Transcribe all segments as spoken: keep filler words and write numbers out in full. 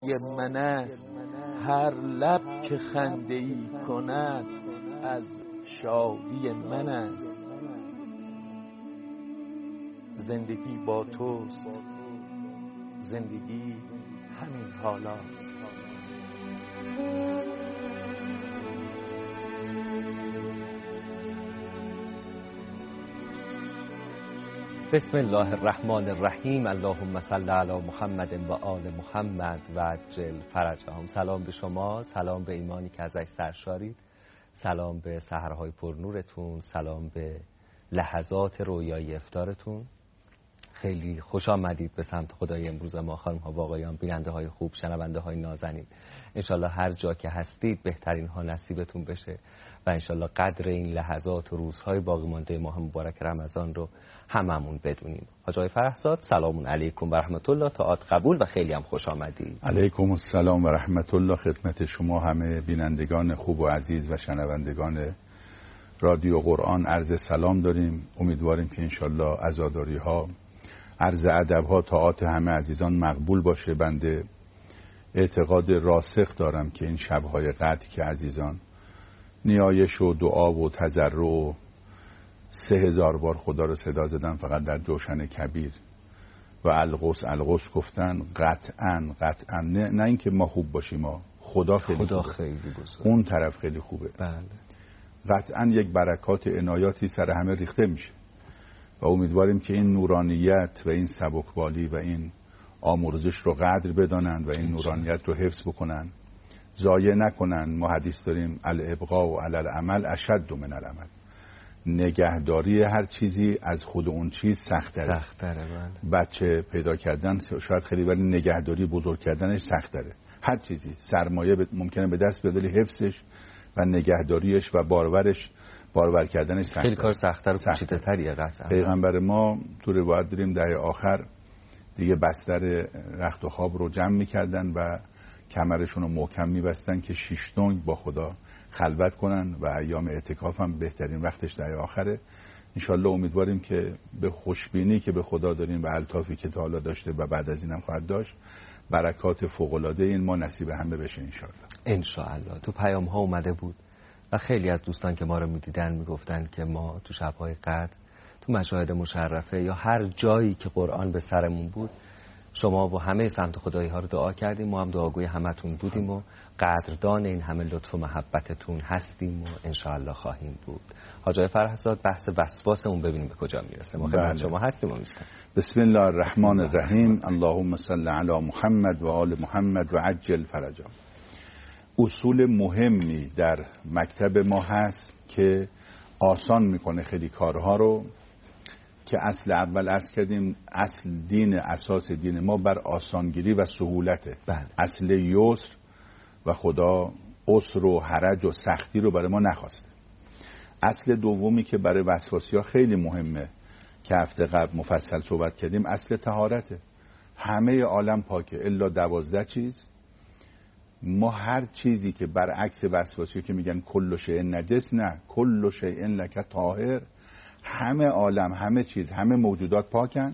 من است هر لب که خنده‌ای کند از شادی من است. زندگی با توست، زندگی همین حالاست. بسم الله الرحمن الرحیم. اللهم صل علی محمد و آل محمد و عجل فرجهم. سلام به شما، سلام به ایمانی که ازش سرشارید، سلام به سحرهای پرنورتون، سلام به لحظات رویایی افطارتون. خیلی خوش آمدید به سمت خدای امروز ما خانم ها و آقایان، بیننده های خوب، شنونده های نازنین. انشالله هر جا که هستید بهترین ها نصیبتون بشه و انشالله قدر این لحظات و روزهای باقی مانده ماه مبارک رمضان رو هممون بدونیم. حاج آقای فرحزاد سلام علیکم و رحمت الله، طاعت قبول و خیلی هم خوش آمدید. علیکم السلام و رحمت الله خدمت شما همه بینندگان خوب و عزیز و شنوندگان رادیو قرآن عرض سلام داریم. امیدواریم که انشالله عزاداری ها، عرض ادب ها، طاعات همه عزیزان مقبول باشه. بنده اعتقاد راسخ دارم که این شبهای قدر که عزیزان نیایش و دعا و تضرع و سه هزار بار خدا رو صدا زدن فقط در جوشن کبیر و القدس القدس گفتن، قطعا قطعا نه, نه اینکه ما خوب باشیم، ما خدا خیلی خدا خوبه، خیلی بزرگ، اون طرف خیلی خوبه. بله. قطعا یک برکات عنایاتی سر همه ریخته میشه و امیدواریم که این نورانیت و این سبکبالی و این آمرزش رو قدر بدانند و این نورانیت رو حفظ بکنن، ضایع نکنن. ما حدیث داریم الابقاء و علی العمل اشد من العمل. نگهداری هر چیزی از خود اون چیز سخت‌تره. سخت‌تره بله. بچه پیدا کردن شاید خیلی، ولی نگهداری بزرگ کردنش سخت‌تره. هر چیزی سرمایه ممکنه به دست بیاد ولی حفظش و نگهداریش و بارورش بارور کردنش سخت‌تره. خیلی کار سخت‌تر و پیچیده‌تریه قطعا. پیغمبر ما تو روایت داریم دهه آخر دیگه بستر رخت و خواب رو جمع می‌کردن و کمرشون رو محکم می‌بستن که شش دنگ با خدا خلوت کنن و ایام اعتکاف هم بهترین وقتش دهه آخره. انشالله امیدواریم که به خوشبینی که به خدا داریم و الطافی که تا حالا داشته و بعد از اینم خواهد داشت، برکات فوق‌العاده این ما نصیب همه بشه انشالله. انشالله. تو پیام ها اومده بود و خیلی از دوستان که ما رو میدیدن میگفتن که ما تو شب‌های قدر، تو مشاهد مشرفه یا هر جایی که قرآن به سرمون بود، شما و همه سمت خدایی ها رو دعا کردیم. ما هم دعاگوی همتون بودیم و قدردان این همه لطف و محبتتون هستیم و انشاءالله خواهیم بود. حاج آقای فرحزاد بحث وسواسمون ببینیم به کجا میرسه. ما خدمت شما هستیم و میستم. بسم الله الرحمن الرحیم. اللهم صل علی محمد و آل محمد و عجل فرجهم. اصول مهمی در مکتب ما هست که آسان میکنه خیلی کارها رو، که اصل اول عرض کردیم اصل دین، اساس دین ما بر آسانگیری و سهولته. بله. اصل یسر و خدا عسر و حرج و سختی رو برای ما نخواسته. اصل دومی که برای وسواسی ها خیلی مهمه که هفته قبل مفصل صحبت کردیم، اصل طهارته. همه عالم پاکه الا دوازده چیز. ما هر چیزی که برعکس وسواسی که میگن کل شیء نجس، نه، کل شیء لک طاهر، همه عالم، همه چیز، همه موجودات پاکن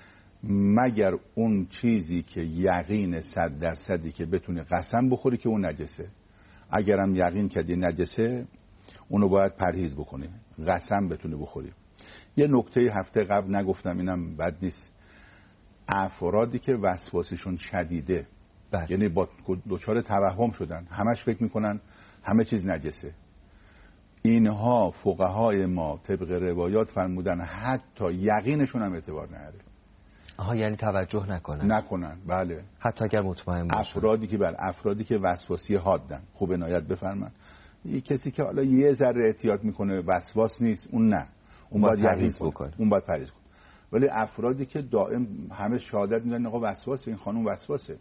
مگر اون چیزی که یقین صد درصدی که بتونی قسم بخوری که اون نجسه. اگرم یقین کردی نجسه، اونو باید پرهیز بکنی، قسم بتونی بخوری. یه نکته هفته قبل نگفتم، اینم بد نیست. افرادی که وسواسشون شدیده، بله. یعنی با دچار توهم شدن، همش فکر میکنن همه چیز نجسه، اینها فقهای ما طبق روایات فرمودن حتی یقینشون هم اعتبار نره. آها، یعنی توجه نکنن نکنن بله. حتی اگر مطمئن باشن. افرادی که بله افرادی که وسواسی حادن، خوب عنایت بفرمن. یه کسی که حالا یه ذره احتیاط میکنه وسواس نیست، اون نه، اون باید یقین کنه، اون باید پرهیز کنه. ولی افرادی که دائم همه شهادت میدن آقا وسواسه، این خانم وسواسه.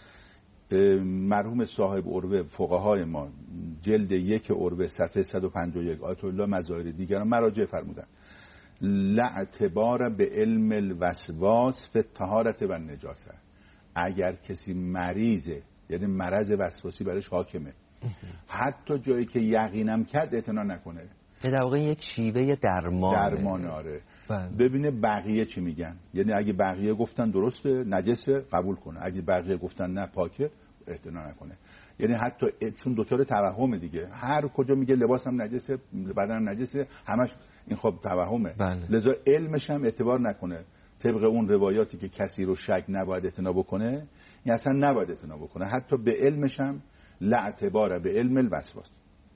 مرحوم صاحب عروه فقهای ما جلد یک عروه صفحه صد و پنجاه و یک آیت الله مظاهر دیگران مراجع فرمودن لا اعتبار به علم الوسواس فی الطهارة و النجاسه. اگر کسی مریضه، یعنی مرض وسواسی برش حاکمه، حتی جایی که یقینم کرد اعتنا نکنه. در واقع یک شیوه درمان درمان آره. ببینه بقیه چی میگن، یعنی اگه بقیه گفتن درسته نجسه قبول کنه، اگه بقیه گفتن نه پاکه اعتنا نکنه. یعنی حتی چون دوچار توهمه دیگه، هر کجا میگه لباسم نجسه، بدنم نجسه، همش این خب توهمه. بله. لذا علمش هم اعتبار نکنه طبق اون روایاتی که کسی رو شک نباید اعتنا بکنه، این اصلا نباید اعتنا بکنه. حتی به علمش هم لا اعتبار به علم الوسواس.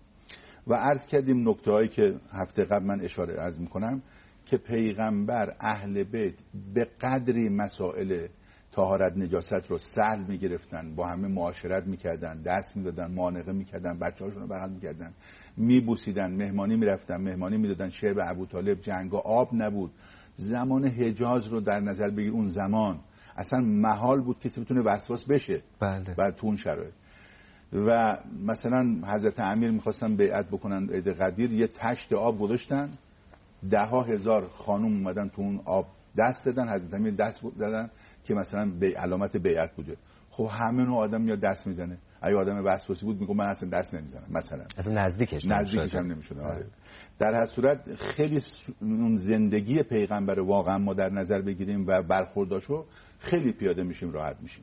و عرض کردیم نکته هایی که هفته قبل من اشاره عرض میکنم که پیغمبر اهل بیت به قدری مسائل طهارت نجاست رو سهل میگرفتن، با همه معاشرت میکردن، دست میدادن، معانقه میکردن، بچه هاشون رو بغل میکردن، میبوسیدن، مهمانی میرفتن، مهمانی میدادن. شعب ابوطالب، جنگا آب نبود. زمان حجاز رو در نظر بگیر، اون زمان اصلا محال بود کسی بتونه وسواس بشه. بله. بعد تو اون شرایط. و مثلا حضرت امیر میخواستن بیعت بکنن عید قدیر، یه تشت آب گذاشتن، ده ها هزار خانم اومدن تو اون آب دست دادن، حضرت امیر دست دادن که مثلا به علامت بیعت بوده. خب همه نوع آدم میاد دست میزنه. اگه آدم وسواسی بود میگه من اصلا دست نمیزنم، مثلا اصلا نزدیکش نزدیکش هم نمیشد. آره. در هر صورت خیلی اون زندگی پیغمبر واقعا ما در نظر بگیریم و برخورداشو خیلی پیاده میشیم، راحت میشیم.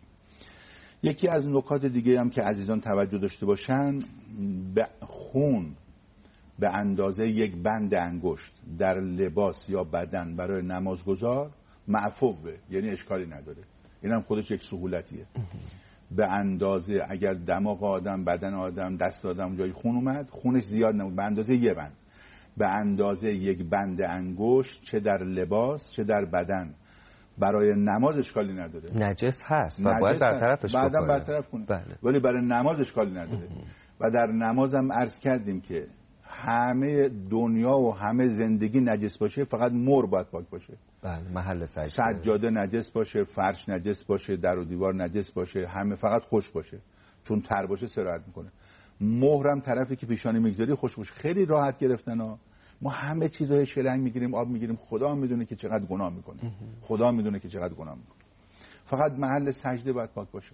یکی از نکات دیگه هم که عزیزان توجه داشته باشن، به خون به اندازه یک بند انگشت در لباس یا بدن برای نمازگزار معفوه، یعنی اشکالی نداره. این هم خودش یک سهولتیه. به اندازه اگر دماغ آدم، بدن آدم، دست آدم جای خون اومد، خونش زیاد نبود، به اندازه یه بند، به اندازه یک بند انگشت، چه در لباس چه در بدن، برای نماز اشکالی نداره. نجس هست و باید برطرفش کنه، بعدم برطرف کنه. بله. ولی برای نماز اشکالی نداره. و در نمازم عرض کردیم که همه دنیا و همه زندگی نجس باشه، فقط مر باید پاک باشه. بله. محل سجده، سجاده نجس باشه، فرش نجس باشه، در و دیوار نجس باشه، همه فقط خوش باشه، چون تر باشه سرایت میکنه. مهرم طرفی که پیشانی میگذاری خوش باشه. خیلی راحت گرفتن ها. ما همه چیزای شلنگ میگیریم، آب میگیریم، خدا میدونه که چقدر گناه میکنه. خدا میدونه که چقدر گناه میکنه. فقط محل سجده باید پاک باشه.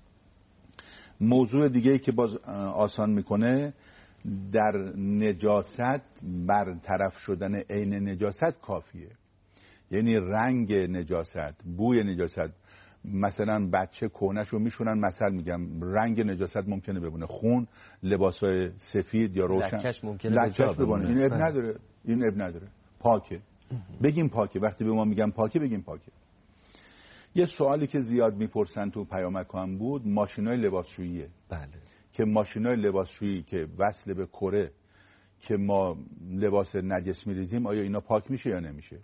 موضوع دیگه‌ای که باز آسان میکنه، در نجاست برطرف شدن عین نجاست کافیه. یعنی رنگ نجاست، بوی نجاست. مثلا بچه کونه‌شو میشونن، مثلا میگم رنگ نجاست ممکنه ببونه، خون، لباسای سفید یا روشن، لکش ممکنه لکش ببونه. این اب نداره، این اب نداره، پاکه. بگیم پاکه. وقتی به ما میگم پاکه، بگیم پاکه. یه سوالی که زیاد میپرسن تو پیامک هم بود، ماشینای لباسشوییه. بله. که ماشینای لباسشویی که وصل به کره که ما لباس نجس میریزیم، آیا اینا پاک میشه یا نمیشه؟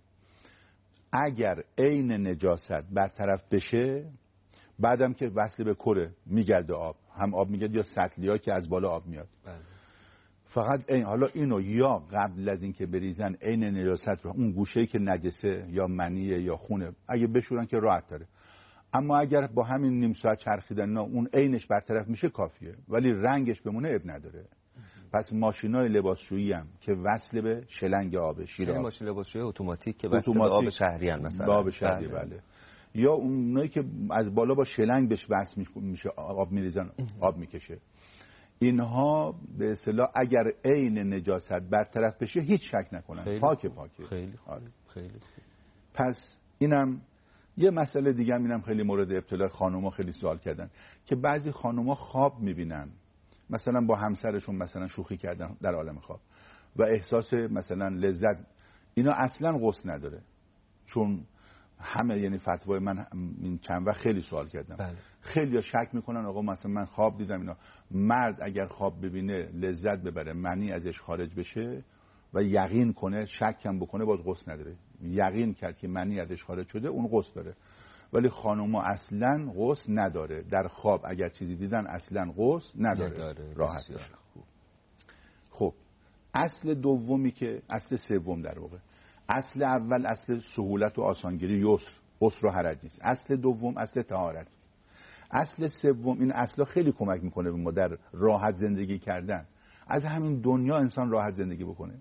اگر عین نجاست برطرف بشه، بعدم که وصل به کره میگرده آب، هم آب میگرده یا سطلیا که از بالا آب میاد. بله. فقط این، حالا اینو یا قبل از اینکه بریزن عین نجاست رو، اون گوشه‌ای که نجسه یا منیه یا خونه، اگه بشورن که راحت داره. اما اگر با همین نیم ساعت چرخیدن نه اون عینش برطرف میشه کافیه، ولی رنگش بمونه اب نداره. پس ماشینای لباسشویی هم که وصل به شلنگ آب، شیر آب، ماشین لباسشویی اتوماتیک که وصل به آب شهری ان مثلا، آب شهری. بله. بله. یا اونایی که از بالا با شلنگ بهش وصل میشه، آب میریزن، آب میکشه. اینها به اصطلاح اگر عین نجاست برطرف بشه، هیچ شک نکنن پاک پاکه. خیلی خوب. آره. خیلی خوب. پس اینم یه مسئله دیگه هم، اینم خیلی مورد ابتلا خانوما خیلی سوال کردن که بعضی خانوما خواب میبینن، مثلا با همسرشون مثلا شوخی کردن در عالم خواب و احساس مثلا لذت، اینا اصلا غسل نداره. چون همه، یعنی فتوای من این چند وقت خیلی سوال کردم. بله. خیلی شک میکنن آقا مثلا من خواب دیدم اینا. مرد اگر خواب ببینه لذت ببره، منی ازش خارج بشه و یقین کنه، شک هم بکنه، باز غسل نداره. یقین کرد که منی ازش خارج شده، اون غسل داره. ولی خانوما اصلا غسل نداره. در خواب اگر چیزی دیدن اصلا غسل نداره, نداره. راحت داره. خوب. خب اصل دومی که اصل سوم در واقع، اصل اول اصل سهولت و آسانگیری، یسر، عسر و حرج نیست. اصل دوم اصل طهارت. اصل سوم، این اصلا خیلی کمک میکنه به ما در راحت زندگی کردن. از همین دنیا انسان راحت زندگی بکنه.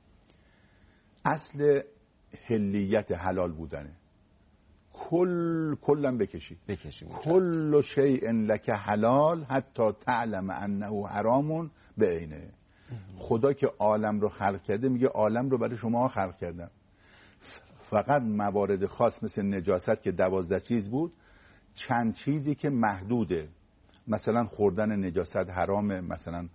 اصل حلیت، حلال بودنه. کل کلم بکشی بکشی کل شیء لک حلال حتی تعلم انه حرام بعینه. خدا که عالم رو خلق کرده میگه عالم رو برای شما خلق کردم، فقط موارد خاص مثل نجاست که دوازده چیز بود، چند چیزی که محدوده، مثلا خوردن نجاست حرامه، مثلا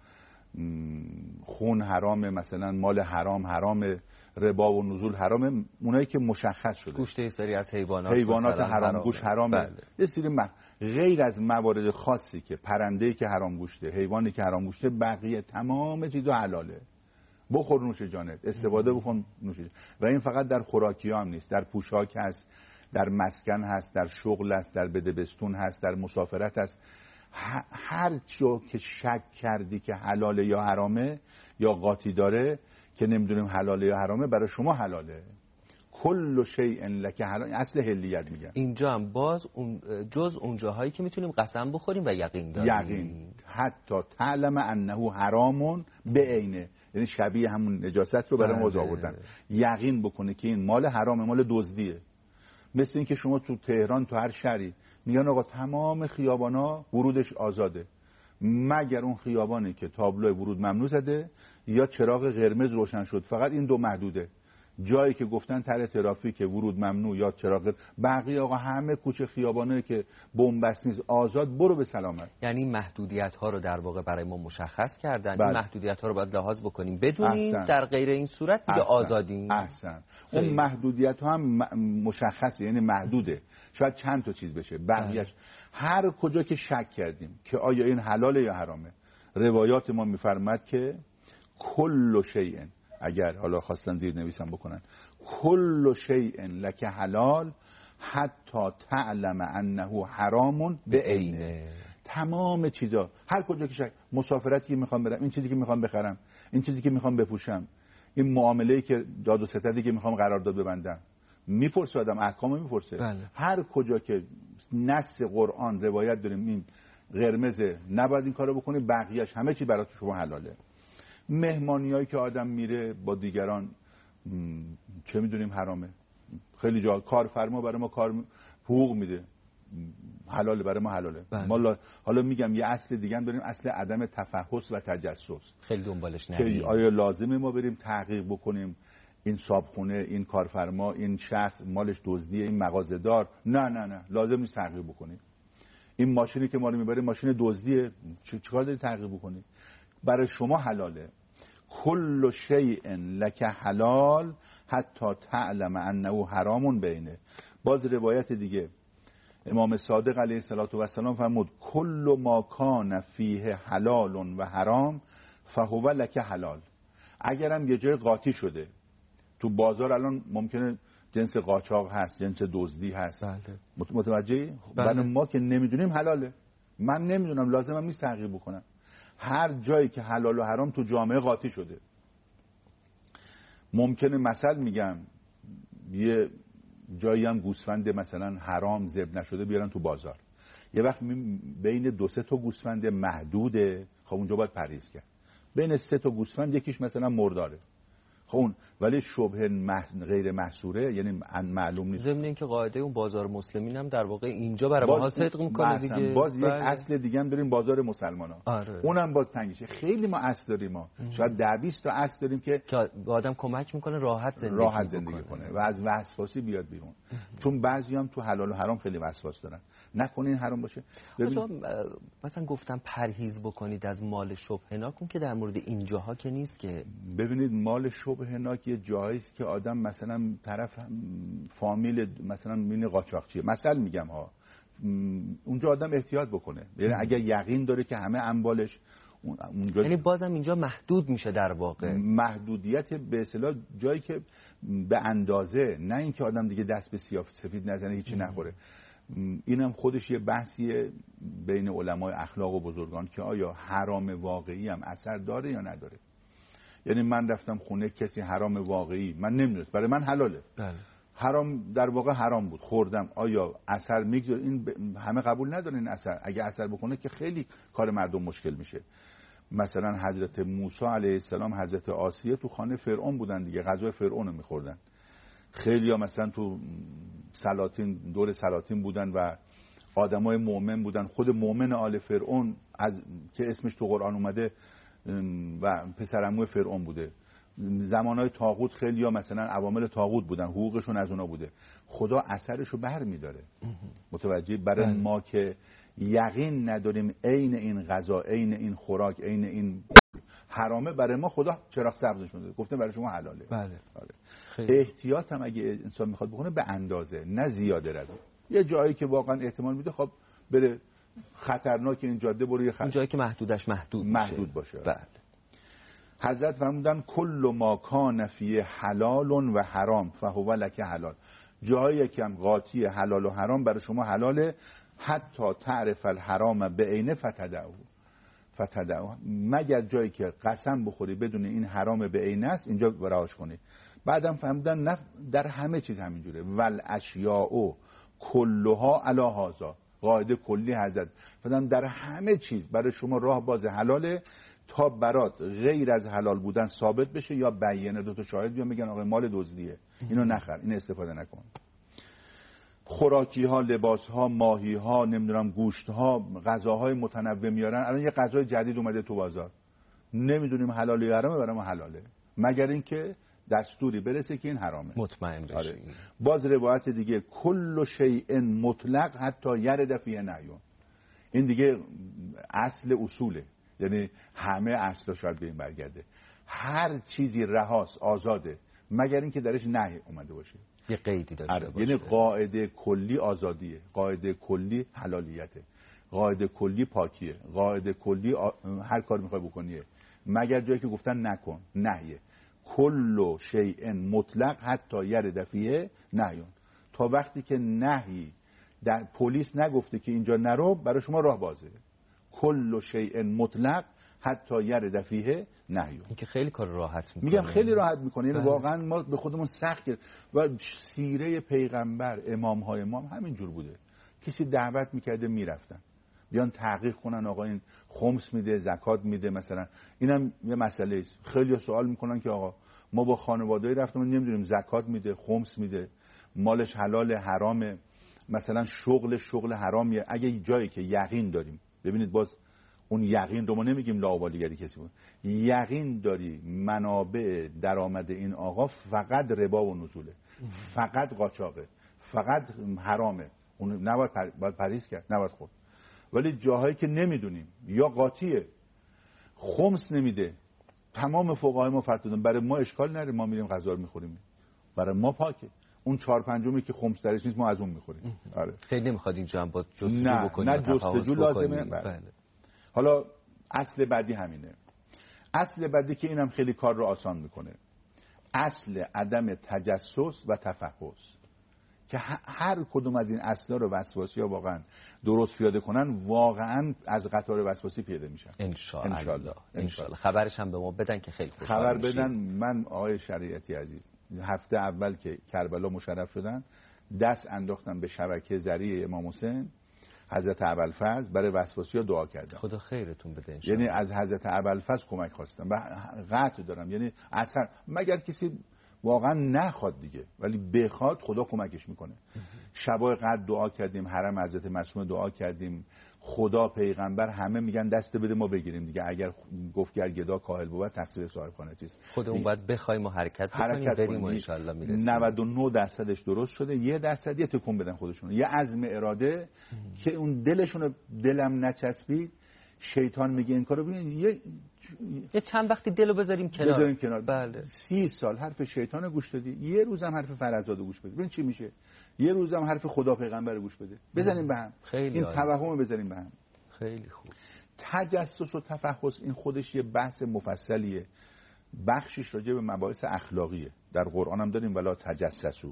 خون حرامه، مثلا مال حرام حرامه، ربا و نزول حرامه، اونایی که مشخص شده. گوشت یه سری از حیوانات حیوانات حرام حرامه. گوشت حرامه. بله. یه سری مح... غیر از موارد خاصی که پرنده‌ای که حرام گوشته، حیوانی که حرام گوشته، بقیه تمام چیزا حلاله. بخور نوش جانت، استفاده بکن نوش جانت. و این فقط در خوراکی هم نیست، در پوشاک هست، در مسکن هست، در شغل هست، در بدبستون هست، در مسافرت هست. هر جا که شک کردی که حلاله یا حرامه یا قاطی داره که نمیدونیم حلاله یا حرامه، برای شما حلاله. کل شیء لک حلال، اصل حلیت میگن. اینجا هم باز اون جز اون جاهایی که میتونیم قسم بخوریم و یقین داریم. یقین حتی تعلم انه حرام بعینه، یعنی شبیه همون نجاست رو برای موضوع آوردن. یقین بکنه که این مال حرامه، مال دزدیه. مثل این که شما تو تهران تو هر شهری میگن آقا تمام خیابانا ورودش آزاده، مگر اون خیابانی که تابلو ورود ممنوع زده یا چراغ قرمز روشن شد، فقط این دو محدوده. جایی که گفتن طرح ترافیک ورود ممنوع یا چراغ، بقیه آقا همه کوچه خیابانایی که بن‌بست نیست آزاد، برو به سلامت. یعنی محدودیت ها رو در واقع برای ما مشخص کردن. بله. این محدودیت ها رو باید لحاظ بکنیم، بدونیم احسن. در غیر این صورت دیگه آزادیم. احسن. اون محدودیت ها هم مشخصه، یعنی محدوده، شاید چند تا چیز بشه، بقیه‌اش هر کجا که شک کردیم که آیا این حلاله یا حرامه، روایات ما میفرماد که کل شیء، اگر حالا خواستن زیر نویسم بکنن، کل شیء لک حلال حتی تعلم انه حرام بعینه. تمام چیزا، هر کجا که شک، مسافرتی که میخوام برم، این چیزی که میخوام بخرم، این چیزی که میخوام بپوشم، این معامله‌ای که داد و ستدی که میخوام قرارداد ببندم، میپرسه آدم، احکامو میپرسه. بله. هر کجا که نص قرآن روایت داریم این قرمزه نباید این کارو بکنی، بقیه‌اش همه چی برات شما حلاله. مهمانیایی که آدم میره با دیگران چه میدونیم حرامه. خیلی جا کارفرما برای ما کار حقوق میده، حلاله، برای ما حلاله. ما حالا میگم یه اصل دیگه هم داریم، اصل عدم تفحص و تجسس. خیلی دنبالش نریم. آیا لازمه ما بریم تحقیق بکنیم این صابخونه، این کارفرما، این شخص مالش دزدیه، این مغازه‌دار؟ نه نه نه، لازم نیست تحقیق بکنیم. این ماشینی که ما رو میبره ماشین دزدیه، چیکار داری تحقیق بکنی؟ برای شما حلاله. کل شیء لک حلال حتی تعلم انه حرام بینه. باز روایت دیگه امام صادق علیه السلام فرمود کل ما کان فیه حلال و حرام فهو لک حلال. اگرم یه جای قاطی شده، تو بازار الان ممکنه جنس قاچاق هست، جنس دزدی هست. بله. متوجهی؟ بله. برای ما که نمیدونیم حلاله. من نمیدونم، لازمم نیست تحقیق بکنم. هر جایی که حلال و حرام تو جامعه قاطی شده، ممکنه مثل میگم یه جایی هم گوسفند مثلا حرام ذبح نشده بیارن تو بازار، یه وقت بین دو سه تا گوسفند محدوده، خب اونجا باید پرهیز کرد. بین سه تا گوسفند یکیش مثلا مرداره، خب اون ولی شبه مح... غیر محصوره، یعنی معلوم نیست. ضمن اینکه قاعده اون بازار مسلمین هم در واقع اینجا برای ما صدق میکنه دیگه. باز یک اصل دیگه هم داریم، بازار مسلمانا. آره. اونم باز تنگیشه. خیلی ما اصل داریم، ما ام. شاید ده بیست تا اصل داریم که به آدم کمک میکنه راحت زندگی راحت زندگی کنه و از وسواسی بیاد بیرون. ام. چون بعضی هم تو حلال و حرام خیلی وسواس دارن، نکنین حرام باشه. ببین... مثلا گفتم پرهیز بکنید از مال شبهناک، اون که در مورد اینجاها که نیست که. ببینید مال شبهناک یه جایی است که آدم مثلا طرف فامیل مثلا مین قاچاقچیه، مثلا میگم ها، اونجا آدم احتیاط بکنه. یعنی اگر یقین داره که همه اموالش اونجا، یعنی بازم اینجا محدود میشه در واقع. محدودیت به اصطلاح جایی که به اندازه، نه اینکه آدم دیگه دست به سیاه سفید نزنه هیچی نخوره. اینم خودش یه بحثیه بین علمای اخلاق و بزرگان که آیا حرام واقعی هم اثر داره یا نداره. یعنی من رفتم خونه کسی حرام واقعی، من نمیدونست، برای من حلاله. بله. حرام در واقع حرام بود، خوردم، آیا اثر میگذاره؟ این همه قبول ندارن این اثر. اگه اثر بکنه که خیلی کار مردم مشکل میشه. مثلا حضرت موسی علیه السلام، حضرت آسیه تو خانه فرعون بودن دیگه، غذای فرعون رو میخوردن. خیلی ها مثلا تو سلاطین، دور سلاطین بودن و آدمای مؤمن بودن. خود مؤمن آل فرعون از که اسمش تو قرآن اومده و پسرعموی فرعون بوده. زمانهای طاغوت خیلی ها مثلا عوامل طاغوت بودن، حقوقشون از اونا بوده. خدا اثرشو بر میداره. متوجه؟ برای ما که یقین نداریم عین این غذا، عین این خوراک، عین این حرامه، برای ما خدا چراغ سبزش میده، گفته برای شما حلاله. بله. آره. احتیاط هم اگه انسان میخواد بکنه به اندازه، نه زیاده روی. یه جایی که واقعا احتمال میده خب بره خطرناک این جاده برو، یه اون جایی که محدودش محدود محدود باشه. بله. حضرت فرمودن کل ما کان فی حلال و حرام فهو لک حلال. جایی که هم قاطی حلال و حرام برای شما حلاله، حتی تعرف الحرام بعینه فتدعو فتدعو، مگر جایی که قسم بخوری بدون این حرام بعینه است اینجا رهاش کنی. بعدم فهمیدن نه در همه چیز همینجوره. ول اشیاء کلها علی هذا، قاعده کلی حضرت فرمودن در همه چیز برای شما راه باز حلاله تا برات غیر از حلال بودن ثابت بشه یا بیانه، دو تا شاهد بیان میگن آقا مال دزدیه، اینو نخر، این استفاده نکن. خوراکی ها، لباس ها، ماهی ها، نمیدونم گوشت ها، غذاهای متنوع میارن. الان یه غذای جدید اومده تو بازار، نمیدونیم حلاله یا حرامه، برای ما حلاله مگر اینکه دستوری برسه که این حرامه، مطمئن بشیم. آره. باز روایت دیگه کل شیء مطلق حتی یرد فیه نهی، این دیگه اصل اصوله، یعنی همه اصلا شاید به این برگرده. هر چیزی رهاست، آزاده، مگر اینکه درش نهی اومده باشه، یه قیدی داشته باشه. یعنی قاعده کلی آزادیه، قاعده کلی حلالیته، قاعده کلی پاکیه، قاعده کلی آ... هر کار میخوای بکنیه، مگر جایی که گفتن نکن، نهیه. کل شیء مطلق حتی یرد فیه نهی، تا وقتی که نهی در پلیس نگفته که اینجا نرو، برای شما راه بازه. کل شیء مطلق حتی یرد فیه نهی. این که خیلی کار راحت میکنه. میگم خیلی راحت میکنه، یعنی واقعا ما به خودمون سخت کردیم. و سیره پیغمبر، امام های امام همین جور بوده، کسی دعوت میکرده میرفتن، بیان تحقیق کنن آقا این خمس میده، زکات میده مثلا. اینم یه مسئله است. خیلی سوال میکنن که آقا ما با خانواده‌ای رفتیم نمیدونیم زکات میده، خمس میده، مالش حلال حرامه، مثلا شغل شغل حرامیه. اگه جایی که یقین داریم، ببینید باز اون یقین رو ما نمیگیم لاابالیگری کسی بود، یقین داری منابع درآمد این آقا فقط ربا و نزوله، فقط قاچاقه، فقط حرامه، اون نباید پر... باید پریز کرد، نباید خورد. ولی جاهایی که نمیدونیم یا قاطیه، خمس نمیده، تمام فقهای ما فتوا دادن، برای ما اشکال نره، ما میریم غذا رو میخوریم، برای ما پاکه. اون چهار پنجمی که خمس درش نیست ما از اون میخوریم. آره. خیلی نمیخواد اینجا هم با جستجو نه، بکنیم. نه جستجو لازمه. بله. بله. حالا اصل بعدی همینه. اصل بعدی که اینم خیلی کار رو آسان میکنه، اصل عدم تجسس و تفحص، که هر کدوم از این اصلا رو وسواسی ها واقعا درست پیاده کنن، واقعا از قطار وسواسی پیاده میشن ان شاء الله. ان شاء الله. خبرش هم به ما بدن که خیلی خوشحال خبر بدن. من آقای شریعتی عزیز هفته اول که کربلا مشرف شدن دست انداختم به شبکه ذریع امام حسین، حضرت ابوالفضل برای وسواسی‌ها دعا کردم، خدا خیرتون بده ان شاء الله. یعنی از حضرت ابوالفضل کمک خواستم و قطع دارم، یعنی اصلا مگر کسی واقعا نخواد دیگه، ولی بخواد خدا کمکش میکنه. شبای قدر دعا کردیم، حرم حضرت معصومه دعا کردیم، خدا پیغمبر همه میگن دست بده ما بگیریم دیگه، اگر گفت گر گدا کاهل بود تقصیر صاحب خانه چیست، خودمون باید بخوایم و حرکت بکنیم، بریم و ان شاء الله میرسیم. نود و نه درصدش درست شده، یه درصد یه تکون بدن خودشون، یه عزم اراده ام. که اون دلشون دلم نچسبید، شیطان میگه این کارو ببین، یه یه چند وقتی دلو بذاریم کنار، بذاریم کنار. بله. سی سال حرف شیطان گوش دادی، یه روزم حرف فرزاد گوش بدی، ببین چی میشه. یه روزم حرف خدا پیغمبر گوش بده، بزنیم به هم، این توهم بزنیم به هم. خیلی خوب. تجسس و تفحص این خودش یه بحث مفصلیه، بخشش راجع به مباحث اخلاقیه، در قرآن هم داریم ولا تجسسوا،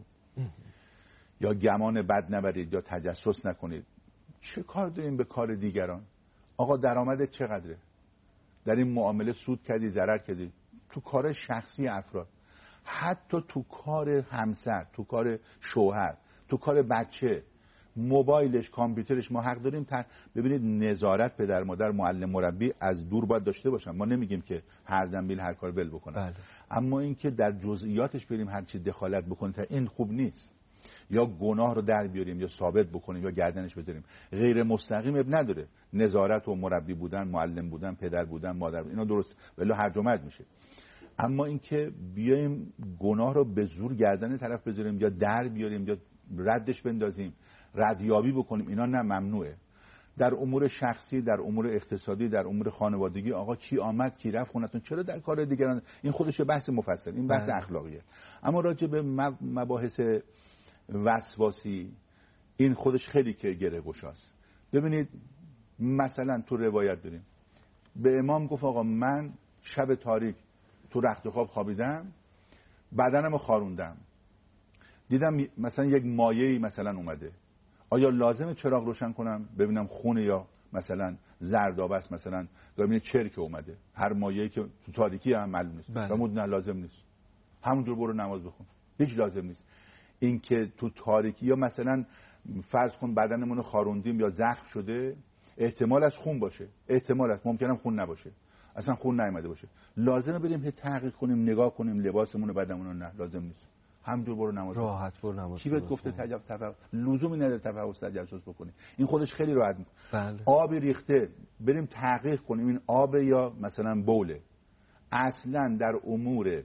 یا گمان بد نبرید یا تجسس نکنید. چه کار داریم به کار دیگران؟ آقا درآمدت چقدره؟ در این معامله سود کردی، ضرر کردی، تو کار شخصی افراد، حتی تو کار همسر، تو کار شوهر، تو کار بچه، موبایلش، کامپیوترش، ما حق داریم تر... ببینید نظارت پدر مادر، معلم، مربی از دور باید داشته باشن. ما نمیگیم که هر دم بیل هر کار ول بکنن، بله. اما اینکه در جزئیاتش بریم هر چی دخالت بکنیم این خوب نیست، یا گناه رو در بیاریم یا ثابت بکنیم یا گردنش بذاریم. غیر مستقیم اب نداره، نظارت و مربی بودن، معلم بودن، پدر بودن، مادر بودن، اینا درست ولی هرج و مرج میشه. اما اینکه بیایم گناه رو به زور گردن طرف بذاریم یا در بیاریم یا ردش بندازیم، ردیابی بکنیم، اینا نه، ممنوعه. در امور شخصی، در امور اقتصادی، در امور خانوادگی، آقا کی آمد کی رفت خونتون، چرا در کار دیگران؟ این خودش بحث مفصل، این بحث اخلاقیه. اما راجع به مباحث وسواسی این خودش خیلی که گره گشاست. ببینید مثلا تو روایت داریم به امام گفت آقا من شب تاریک تو رخت خواب خوابیدم، بدنمو خاروندم، دیدم مثلا یک مایه‌ای مثلا اومده، آیا لازمه چراغ روشن کنم ببینم خونه یا مثلا زردآب است، مثلا ببینید چرک اومده، هر مایه‌ای که تو تاریکی هم معلوم نیست و مد نه لازم نیست، همونجور برو نماز بخون، هیچ لازم نیست. این که تو تاریکی یا مثلا فرض کن بدنمون رو خاروندیم یا زخم شده، احتمال از خون باشه، احتمال است، ممکنه خون نباشه، اصلا خون نیامده باشه، لازمه بریم هی تحقیق کنیم، نگاه کنیم لباسمون و بدنمون رو؟ نه لازم نیست، همونجور برو نماز راحت برو نماز. کی بهت گفته تجاوز تفاوت لزومی نداره تفاوت تجسس بکنی؟ این خودش خیلی راحت میکنه. بله. آب ریخته بریم تحقیق کنیم این آب یا مثلا بوله. اصلا در امور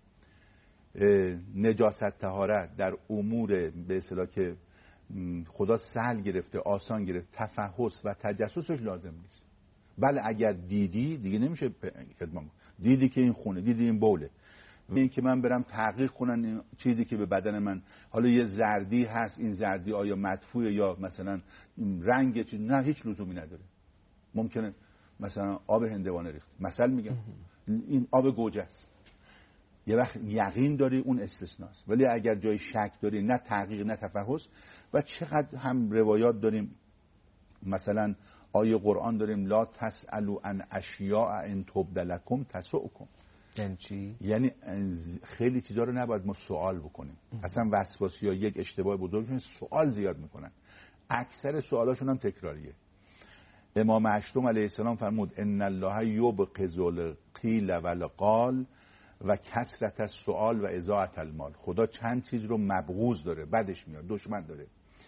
نجاست طهارت، در امور به اصطلاح که خدا سهل گرفته آسان گرفت، تفحص و تجسسش لازم نیست. بله اگر دیدی دیگه نمیشه خدمت، دیدی که این خونه، دیدی این بوله، این که من برم تحقیق کنن این چیزی که به بدن من، حالا یه زردی هست، این زردی آیا مدفوعه یا مثلا رنگ چیز، نه هیچ لزومی نداره. ممکنه مثلا آب هندوانه ریخت، مثلا میگم این آب گوجه است، یه وقت یقین داری اون استثناست، ولی اگر جای شک داری، نه تحقیق نه تفحص. و چقدر هم روایات داریم، مثلا آیه قرآن داریم لا تسألوا عن اشیاء ان تبد لکم تسؤکم. یعنی چی؟ یعنی خیلی چیزا رو نباید ما سوال بکنیم. اصلا وسواسی‌ها یک اشتباه بزرگشون سوال زیاد میکنن، اکثر سوالاشون هم تکراریه. امام هشتم علیه السلام فرمود ان الله یبغض القیل والقال و کثرت السؤال و اضاعة المال. خدا چند چیز رو مبغوض داره، بدش میاد، دشمن داره.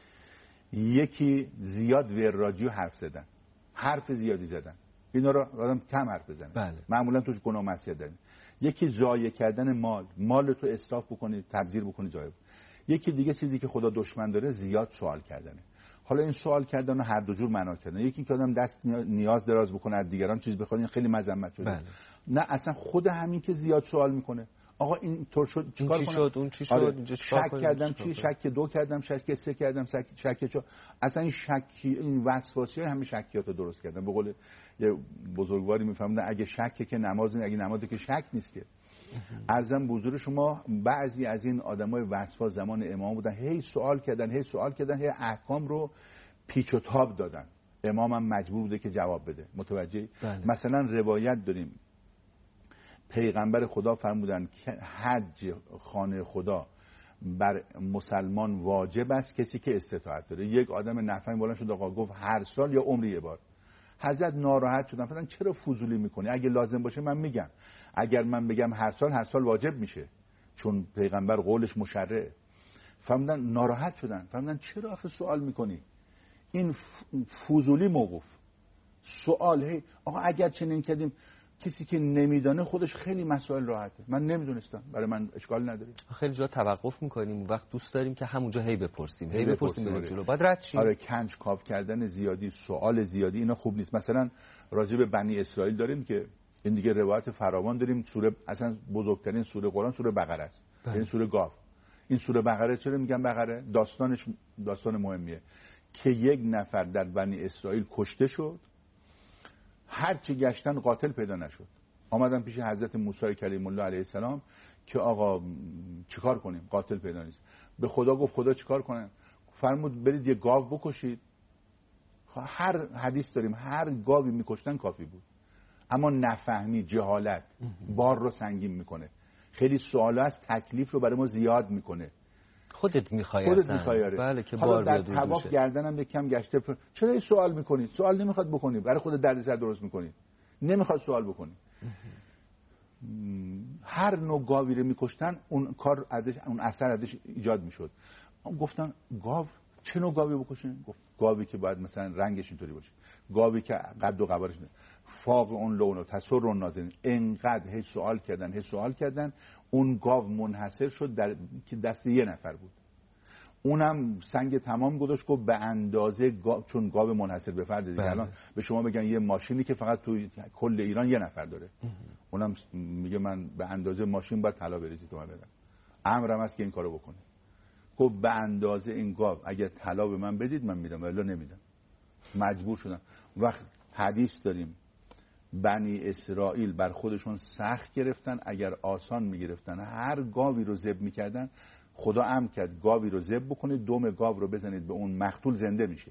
یکی زیاد وراجی و حرف زدن، حرف زیادی زدن، اینا رو آدم کم حرف بزنه. بله. معمولا توش گناه معصیت داره. یکی ضایع کردن مال، مال تو اسراف بکنی، تبذیر بکنی، ضایع. یکی دیگه چیزی که خدا دشمن داره زیاد سوال کردنه. حالا این سوال کردن هر دو جور معنا کردن. یکی که آدم دست نیاز دراز بکنه از دیگران چیز بخواد، این خیلی مذمت شده. بله. نه اصلا خود همین که زیاد سوال میکنه، آقا این طور شد چیکار کنم؟ شد اون چی شد؟ آره. اینجا چیکار شک کردم چی؟ شک دو کردم، شک سه کردم، شک شک چه؟ اصلا این شکی، این وسواسی همه شکیات رو درست کردن. به قول یه بزرگواری میفهمن اگه شکه که نماز، اگه نمازه که شک نیست که. عرضم به حضور شما بعضی از این آدمای وسواس زمان امام بودن، هی سوال کردن، هی سوال کردن، هی احکام رو پیچ و تاب دادن. امام هم مجبور بوده که جواب بده. متوجه؟ بله. مثلا روایت داریم پیغمبر خدا فرمودن که حج خانه خدا بر مسلمان واجب است کسی که استطاعت داره. یک آدم نفهمی بلند شد آقا گفت هر سال یا عمری یه بار. حضرت ناراحت شدن، فرمودن چرا فضولی میکنی؟ اگه لازم باشه من میگم، اگر من بگم هر سال، هر سال واجب میشه، چون پیغمبر قولش مشرعه. فرمودن ناراحت شدن، فرمودن چرا آخه سوال میکنی؟ این فضولی موقوف سوال. هی آقا اگر چنین کردیم، کسی که نمیدانه خودش خیلی مسائل راحته. من نمیدونستم، برای من اشکال نداره. خیلی جا توقف میکنیم، اون وقت دوست داریم که همونجا هی بپرسیم، هی بپرسیم بریم جلو، بعد رد شیم. آره کنجکاو کردن زیادی، سوال زیادی، اینا خوب نیست. مثلا راجع به بنی اسرائیل داریم که این دیگه روایت فراوان داریم. سوره اصلا بزرگترین سوره قرآن سوره بقره است، یعنی سوره گاو. این سوره بقره چرا میگن بقره؟ داستانش داستان مهمیه که یک نفر در بنی اسرائیل کشته شد، هر چی گشتن قاتل پیدا نشد. آمدن پیش حضرت موسی کلیم الله علیه السلام که آقا چیکار کنیم؟ قاتل پیدا نیست. به خدا گفت خدا چیکار کنم؟ فرمود برید یه گاو بکشید. هر حدیث داریم هر گاوی میکشتن کافی بود. اما نفهمی، جهالت بار رو سنگین میکنه. خیلی سوال است، تکلیف رو برای ما زیاد میکنه. خودت میخوای خودت میخوای. آره. بله که حالا بار در بیاد طواف گردنم یکم گشته پر... چرا این سوال میکنی؟ سوال نمیخواد بکنی، برای خودت دردسر درست میکنی، نمیخواد سوال بکنی. هر نوع گاوی رو میکشتن اون کار ازش، اون اثر ازش ایجاد میشد. گفتن گاو چه نوع گاوی بکشین؟ گفت گاوی که باید مثلا رنگش اینطوری باشه، گاوی که قد و قوارش فاق اون لون و تسر و نازنین. انقدر هی سوال کردن هی سوال کردن، اون گاو منحصر شد در که دست یه نفر بود. اونم سنگ تمام گذاشت، گفت به اندازه گا... چون گاو منحصر به فرد دیگه. الان به شما بگن یه ماشینی که فقط تو کل ایران یه نفر داره، اونم میگه من به اندازه ماشین باید طلا بریزید تو من بدم، امرم هست که این کارو بکنه. گفت به اندازه این گاو اگه طلا به من بدید من میدم، ولی نمیدم. مجبور شدم. وقت حدیث داریم بنی اسرائیل بر خودشون سخت گرفتن، اگر آسان میگرفتن هر گاوی رو ذبح میکردن، خدا امر کرد گاوی رو ذبح بکنید، دم گاو رو بزنید به اون مقتول زنده میشه.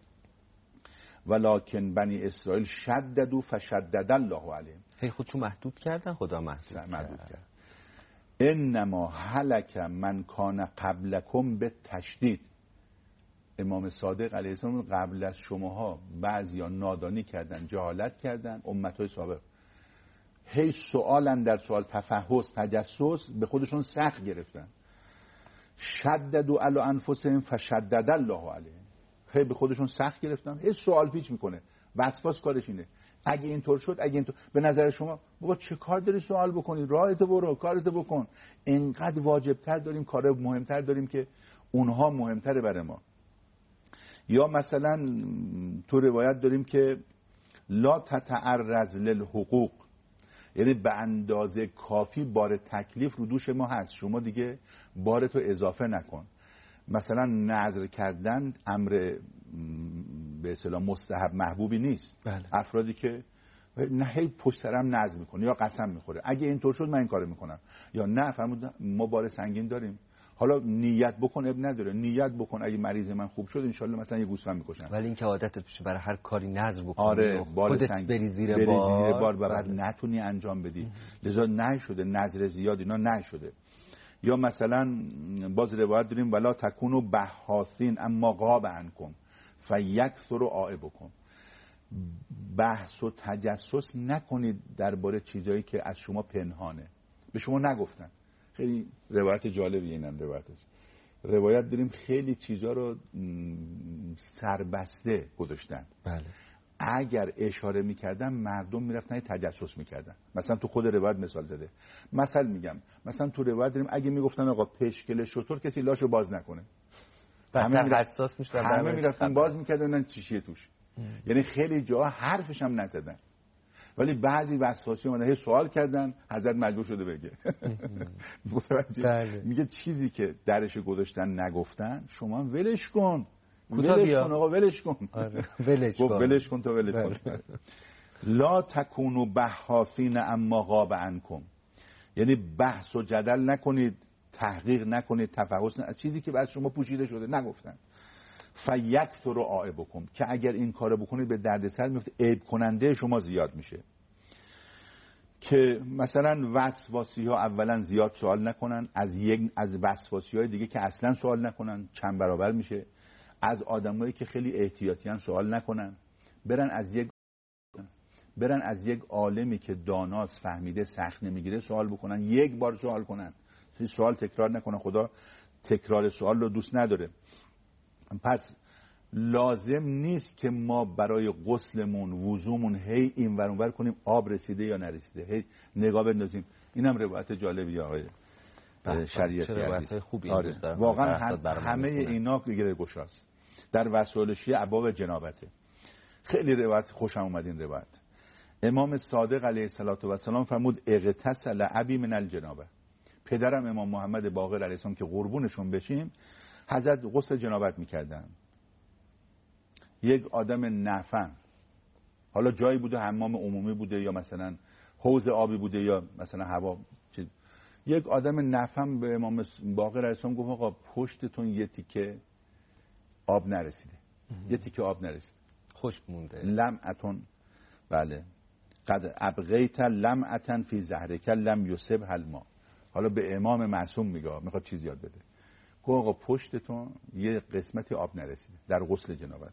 ولکن بنی اسرائیل شددوا فشدد الله علیهم. هی خودشو محدود کردن، خدا محدود, محدود کرد. انما هلک من کان قبلکم به تشدید. امام صادق علیه السلام قبل از شماها بعضیا نادانی کردن، جهالت کردن، امتهای سابق هی سوالن در سوال، تفحص، تجسس، به خودشون سخت گرفتن. شددوا علی انفسهم فشدد الله علیهم. هی به خودشون سخت گرفتن، هی سوال پیچ میکنه. وسواس کارش اینه، اگه اینطور شد، اگه اینطور، به نظر شما بابا چه کار داری سوال بکنی؟ راحت برو، کارت بکن. اینقدر واجبتر داریم، کار مهمتر داریم که اونها مهمتره برای ما. یا مثلا تو روایت داریم که لا تتعرض للحقوق، یعنی به اندازه کافی بار تکلیف رو دوش ما هست، شما دیگه بارتو اضافه نکن. مثلا نذر کردن امر به اصطلاح مستحب محبوبی نیست. بله. افرادی که نه هی پشت سرم نذر میکنه یا قسم میخوره، اگه اینطور شد من این کارو میکنم، یا نه فرمود ما بار سنگین داریم، حالا نیت بکن، اب نداره، نیت بکن اگه مریض من خوب شد انشالله مثلا یه گوسفند میکشن. ولی این که عادت بشه برای هر کاری نذر بکنی، آره خودت سنگ... بری زیر بری بار, زیر بار و بعد نتونی انجام بدی. لذا نشده نذر زیاد، اینا نشده. یا مثلا باز روایت داریم ولا تکونوا بحاثین اما غاب عنکم فیکثر عائبکم. بحث و تجسس نکنید درباره چیزایی که از شما پنهانه، به شما نگفتن. خیلی روایت جالبیه اینم روایتش. روایت داریم خیلی چیزا رو سربسته گذاشتن. بله. اگر اشاره میکردن مردم میرفتن تجسس میکردن. مثلا تو خود روایت مثال زده. مثلا میگم مثلا تو روایت داریم اگه میگفتن آقا پشکل شتر کسی لاشو باز نکنه، همه حساس میشدن، همه میرفتن باز میکردن چیشیه توش. ام. یعنی خیلی جا حرفش هم نزدن، ولی بعضی وسواسی اومدن هی سوال کردن، حضرت مجبور شده بگه. متوجه؟ میگه چیزی که درش گذاشتن نگفتن شما ولش کن، ولش کن آقا، ولش کن. آره ولش کن، ولش کن تا ولش کن. لا تکونوا بحاثین اما غاب عنکم، یعنی بحث و جدل نکنید، تحقیق نکنید، تفحص نه، چیزی که بعد شما پوشیده شده نگفتن. فیکثر عائبکم، که اگر این کارو بکنید به دردسر میفته، عیب کننده شما زیاد میشه. که مثلا وسواسی ها اولا زیاد سوال نکنن، از یک از وسواسی های دیگه که اصلا سوال نکنن، چند برابر میشه. از آدمایی که خیلی احتیاطیان سوال نکنن، برن از یک برن از یک عالمی که داناست، فهمیده، سخت نمیگیره سوال بکنن، یک بار سوال کنن، سوال تکرار نکنن. خدا تکرار سوال رو دوست نداره. پس لازم نیست که ما برای غسلمون، وضومون هی این ور اون ور کنیم آب رسیده یا نرسیده، هی نگاه بندازیم. اینم روایت جالبی آقای شریعتی عزیز. خوبی آره. واقعا هم همه اینا گره گشاست. در وسائل شیعه ابواب جنابته. خیلی روایت خوشم اومد این روایت. امام صادق علیه السلام فرمود اغتسل ابی من الجنابه. پدرم امام محمد باقر علیه السلام که قربونشون بشیم، حضرت غسل جنابت میکردن. یک آدم نفهم، حالا جایی بوده حمام عمومی بوده یا مثلا حوض آبی بوده یا مثلا هوا چیز، یک آدم نفهم به امام باقر علیه السلام گفت آقا پشتتون یه تیکه آب نرسیده، یه تیکه آب نرسید، خشک مونده. لمعتون، بله، قد ابقیت لمعتن فی زهرک لم یصب الماء. حالا به امام معصوم میگه، میخواد چیز یاد بده. گفت آقا پشتتون یه قسمتی آب نرسیده در غسل جنابت.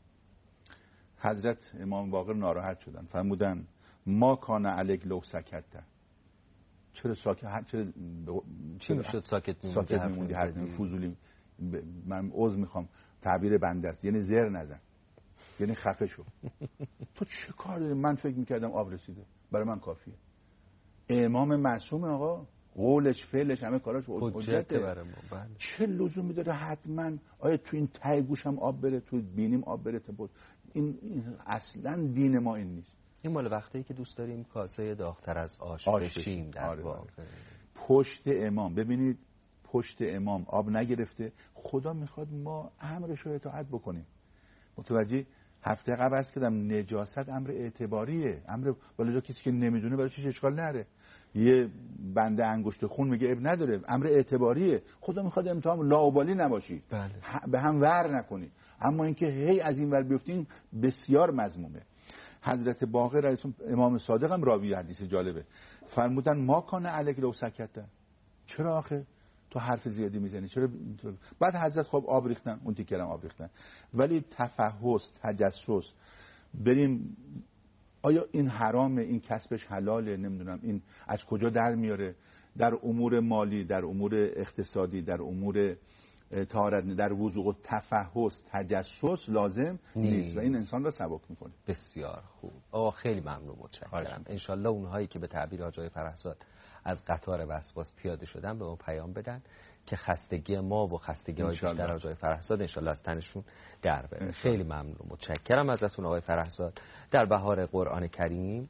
حضرت امام باقر ناراحت شدن، فرمودن ما کان علیک لو سکت، چرا ساکت، چرا چی میشد ساکت میموندی؟ ساکت میموندی حرف فضولی. من عذر میخوام، تعبیر بنده است، یعنی زر نزن، یعنی خفه شو. تو چه کار داری؟ من فکر میکردم آب رسیده، برای من کافیه. امام معصوم آقا قولش فعلش همه کاراش حجته برای ما. بله. چه لزومی داره حتما آیا تو این ته گوشم آب بره، تو بینیم آب بره بود؟ این, این اصلا دین ما این نیست. این مال وقتی که دوست داریم کاسه داغ‌تر از آش, آش بشیم در آره واقع. پشت امام ببینید، پشت امام آب نگرفته، خدا میخواد ما امرش رو اطاعت بکنیم. متوجه؟ هفته قبل عرض کردم نجاست امر اعتباریه، امر ولی کسی که نمیدونه برای چیش اشکال نره. یه بنده انگشت خون میگه اب نداره، امر اعتباریه. خدا میخواد امتحان لاابالی نباشی، بله. به هم ور نکنی. اما اینکه هی از این ور بیفتین بسیار مذمومه. حضرت باقر علیه امام صادق هم راوی حدیث جالبه، فرمودن ما کان علیک لو سکت، چرا آخه تو حرف زیادی میزنی؟ چرا؟ بعد حضرت خب آب ریختن، اون تیکرم آب ریختن. ولی تفحص، تجسس، بریم آیا این حرامه، این کسبش حلاله، نمیدونم این از کجا در میاره، در امور مالی، در امور اقتصادی، در امور طهارت، در وضوء، تفحص، تجسس لازم نیست, نیست و این انسان را سبک میکنه. بسیار خوب. آقا خیلی ممنون، متشکرم. انشالله اونهایی که به تعبیر آقای فرهزاد از قطار وسواس پیاده شدن به ما پیام بدن که خستگی ما و خستگی های بیشتر آقای فرهزاد انشالله از تنشون در بره. خیلی ممنون، متشکرم ازتون آقای فرهزاد. در بهار قرآن کریم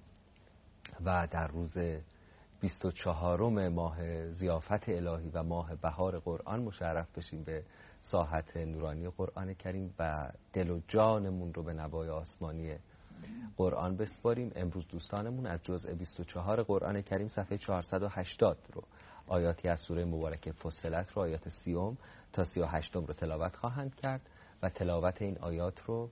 و در روز بیست و چهارم ماه ضیافت الهی و ماه بهار قرآن مشرف بشیم به ساحت نورانی قرآن کریم و دل و جانمون رو به نوای آسمانی قرآن بسپاریم. امروز دوستانمون از جزء بیست و چهار قرآن کریم صفحه چهارصد و هشتاد رو، آیاتی از سوره مبارکه فصلت رو، آیات سیوم تا سی و هشتم رو تلاوت خواهند کرد و تلاوت این آیات رو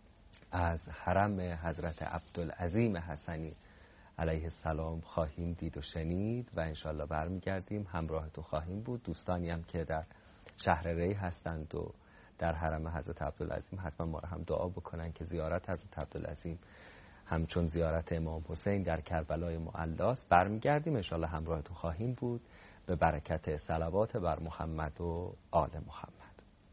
از حرم حضرت عبدالعظیم حسنی علیه السلام خواهیم دید و شنید و انشالله برمیگردیم همراهتون خواهیم بود. دوستانی هم که در شهر ری هستند و در حرم حضرت عبدالعظیم حتما ما را هم دعا بکنن که زیارت حضرت عبدالعظیم همچون زیارت امام حسین در کربلای معلاست. برمیگردیم انشالله همراهتون خواهیم بود به برکت صلوات بر محمد و آل محمد.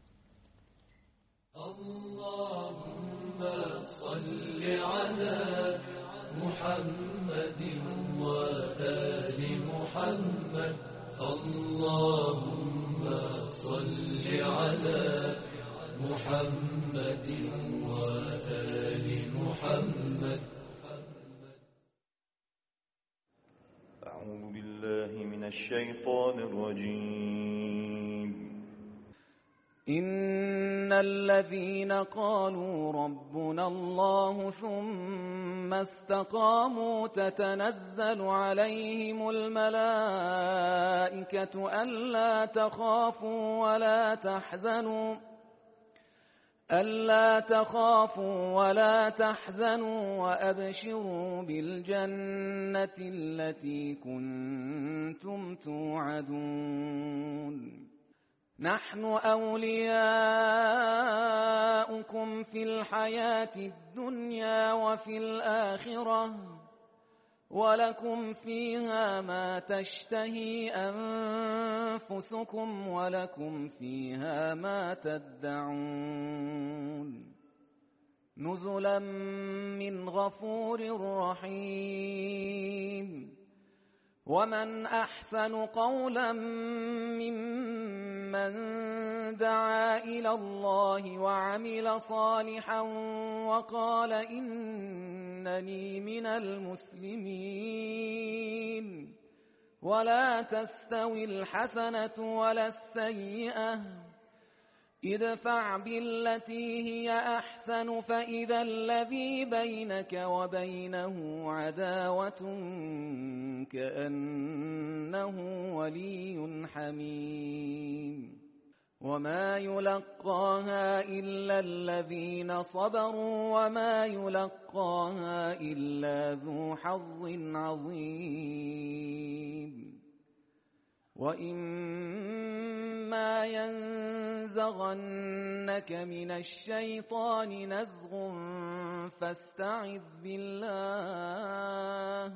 اللهم صل على محمد و آل محمد. اللهم صل على محمد و آل محمد. اعوذ بالله من الشیطان الرجیم. إن الذين قالوا ربنا الله ثم استقاموا تتنزل عليهم الملائكة ألا تخافوا ولا تحزنوا ألا تخافوا ولا تحزنوا وأبشروا بالجنة التي كنتم توعدون. نحن أولياؤكم في الحياة الدنيا وفي الآخرة ولكم فيها ما تشتهي أنفسكم ولكم فيها ما تدعون. نزلا من غفور رحيم. ومن أحسن قولا ممن دعا إلى الله وعمل صالحا وقال إنني من المسلمين. ولا تستوي الحسنة ولا السيئة ادفع بالتي هي أحسن فإذا الذي بينك وبينه عداوة كأنه ولي حميم. وما يلقاها إلا الذين صبروا وما يلقاها إلا ذو حظ عظيم. وإما ينزغنك من الشيطان نزغ فاستعذ بالله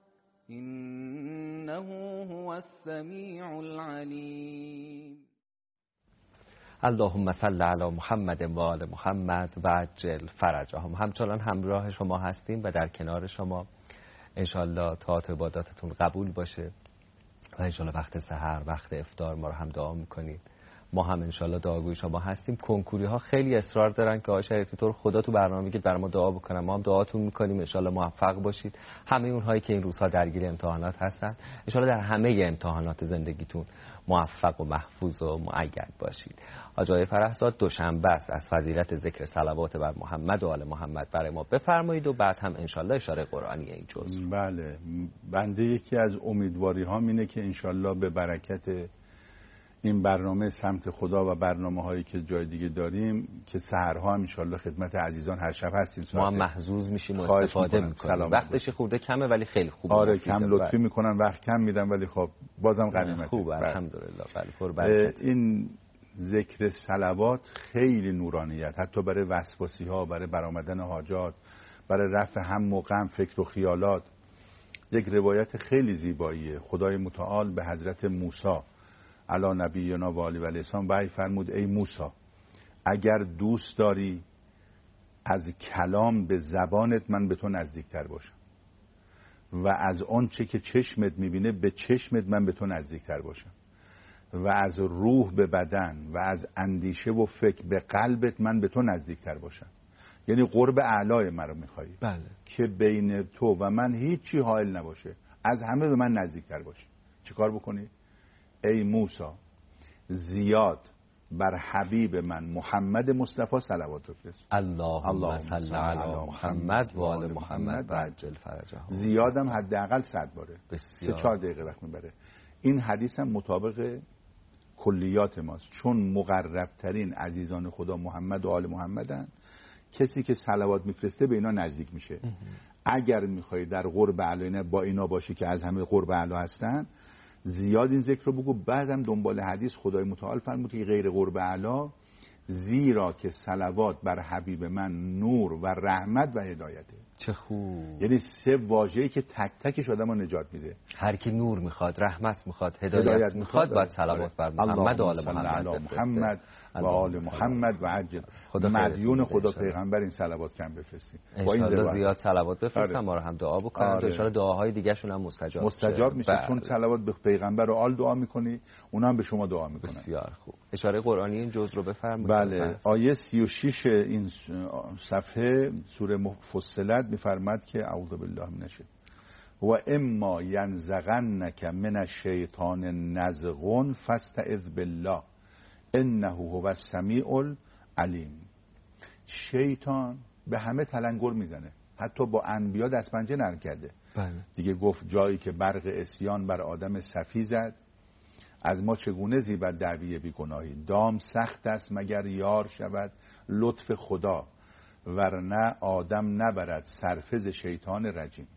إنه هو السميع العليم. اللهم صل علی محمد و آل محمد و عجل فرجهم. همچنان همراه شما هستیم و در کنار شما انشالله طاعت و عباداتتون قبول باشه و انشالله وقت سحر، وقت افطار ما رو هم دعا میکنید. ما هم انشالله دعاگوی شما هستیم. کنکوری ها خیلی اصرار دارن که آقای شریفی طور خدا تو برنامه میگید برای ما دعا بکنن، ما هم دعاتون میکنیم. انشالله موفق باشید. همه اونهایی که این روزها درگیر امتحانات هستن انشالله در همه امتحانات زندگیتون موفق و محفوظ و مؤید باشید. حاج آقای فرحزاد دوشنبه است، از فضیلت ذکر صلوات بر محمد و آل محمد برای ما بفرمایید و بعد هم انشالله اشاره قرآنی این جزء. بله، بنده یکی از امیدواری ها اینه که انشالله به برکت این برنامه سمت خدا و برنامه هایی که جای دیگه داریم که سحرها هم انشالله خدمت عزیزان هر شب هستیم. ما هم محظوظ میشیم و استفاده میکنیم. وقتش خورده کمه ولی خیلی خوبه. آره کم لطفی میکنن، وقت کم میدن ولی خب بازم غنیمته. خوبه الحمدلله. بله پر برکت. این ذکر صلوات خیلی نورانیت، حتی برای وسواسی ها، برای برآمدن حاجات، برای رفع هم و غم، فکر و خیالات. یک روایت خیلی زیباییه. خدای متعال به حضرت موسی علی نبینا و آله و السلام وحی فرمود ای موسی اگر دوست داری از کلام به زبانت من به تو نزدیکتر باشم و از آن چه که چشمت میبینه به چشمت من به تو نزدیکتر باشم و از روح به بدن و از اندیشه و فکر به قلبت من به تو نزدیکتر باشم. یعنی قرب اعلای من رو میخوایی. بله. که بین تو و من هیچی حائل نباشه، از همه به من نزدیکتر باشی. چیکار بکنی؟ ای موسی زیاد بر حبیب من محمد مصطفی صلوات بفرست. اللهم صل علی محمد و آل محمد و عجل فرجه. زیادم حداقل صد باره. بسیار. سه چهار دقیقه وقت میبره. این حدیث هم مطابق کلیات ماست، چون مقرب ترین عزیزان خدا محمد و آل محمدن. کسی که صلوات میفرسته به اینا نزدیک میشه. اگر میخوای در قرب اعلی با اینا باشی که از همه قرب اعلی هستن، زیاد این ذکر رو بگو. بعدم دنبال حدیث خدای متعال فرمود که غیر قرب اعلی، زیرا که صلوات بر حبیب من نور و رحمت و هدایته. چه خوب. یعنی سه واژه‌ای که تک تکش آدمو نجات میده. هر کی نور میخواد، رحمت میخواد، هدایت, هدایت میخواد، باید صلوات بر محمد و آل محمد محمد و آل محمد و عجل. مدیون خدا پیغمبر این صلوات کم بفرستیم. با این زیاد صلوات بفرستم. ما رو هم دعا بکنن. ان شاء الله دعاهای دیگه شون هم مستجاب مستجاب میشه. چون صلوات به پیغمبر و آل دعا میکنی، اونا هم به شما دعا میکنن. بسیار خوب. اشاره قرآنی این جزء رو بفرمایید. بله. آیه سی و شش این صفحه سوره مفصلت میفرماد که اعوذ بالله من الشیطان و اما ینزغنک من الشیطان نزغ فاستعذ بالله انه هو السمیع العلیم. شیطان به همه تلنگر میزنه، حتی با انبیا دست پنجه نرم کرده. بله. دیگه گفت جایی که برق اسیان بر آدم صفی زد، از ما چگونه زیبد دعوی بیگناهی. دام سخت است مگر یار شود لطف خدا، ورنه آدم نبرد سرفز شیطان رجیم.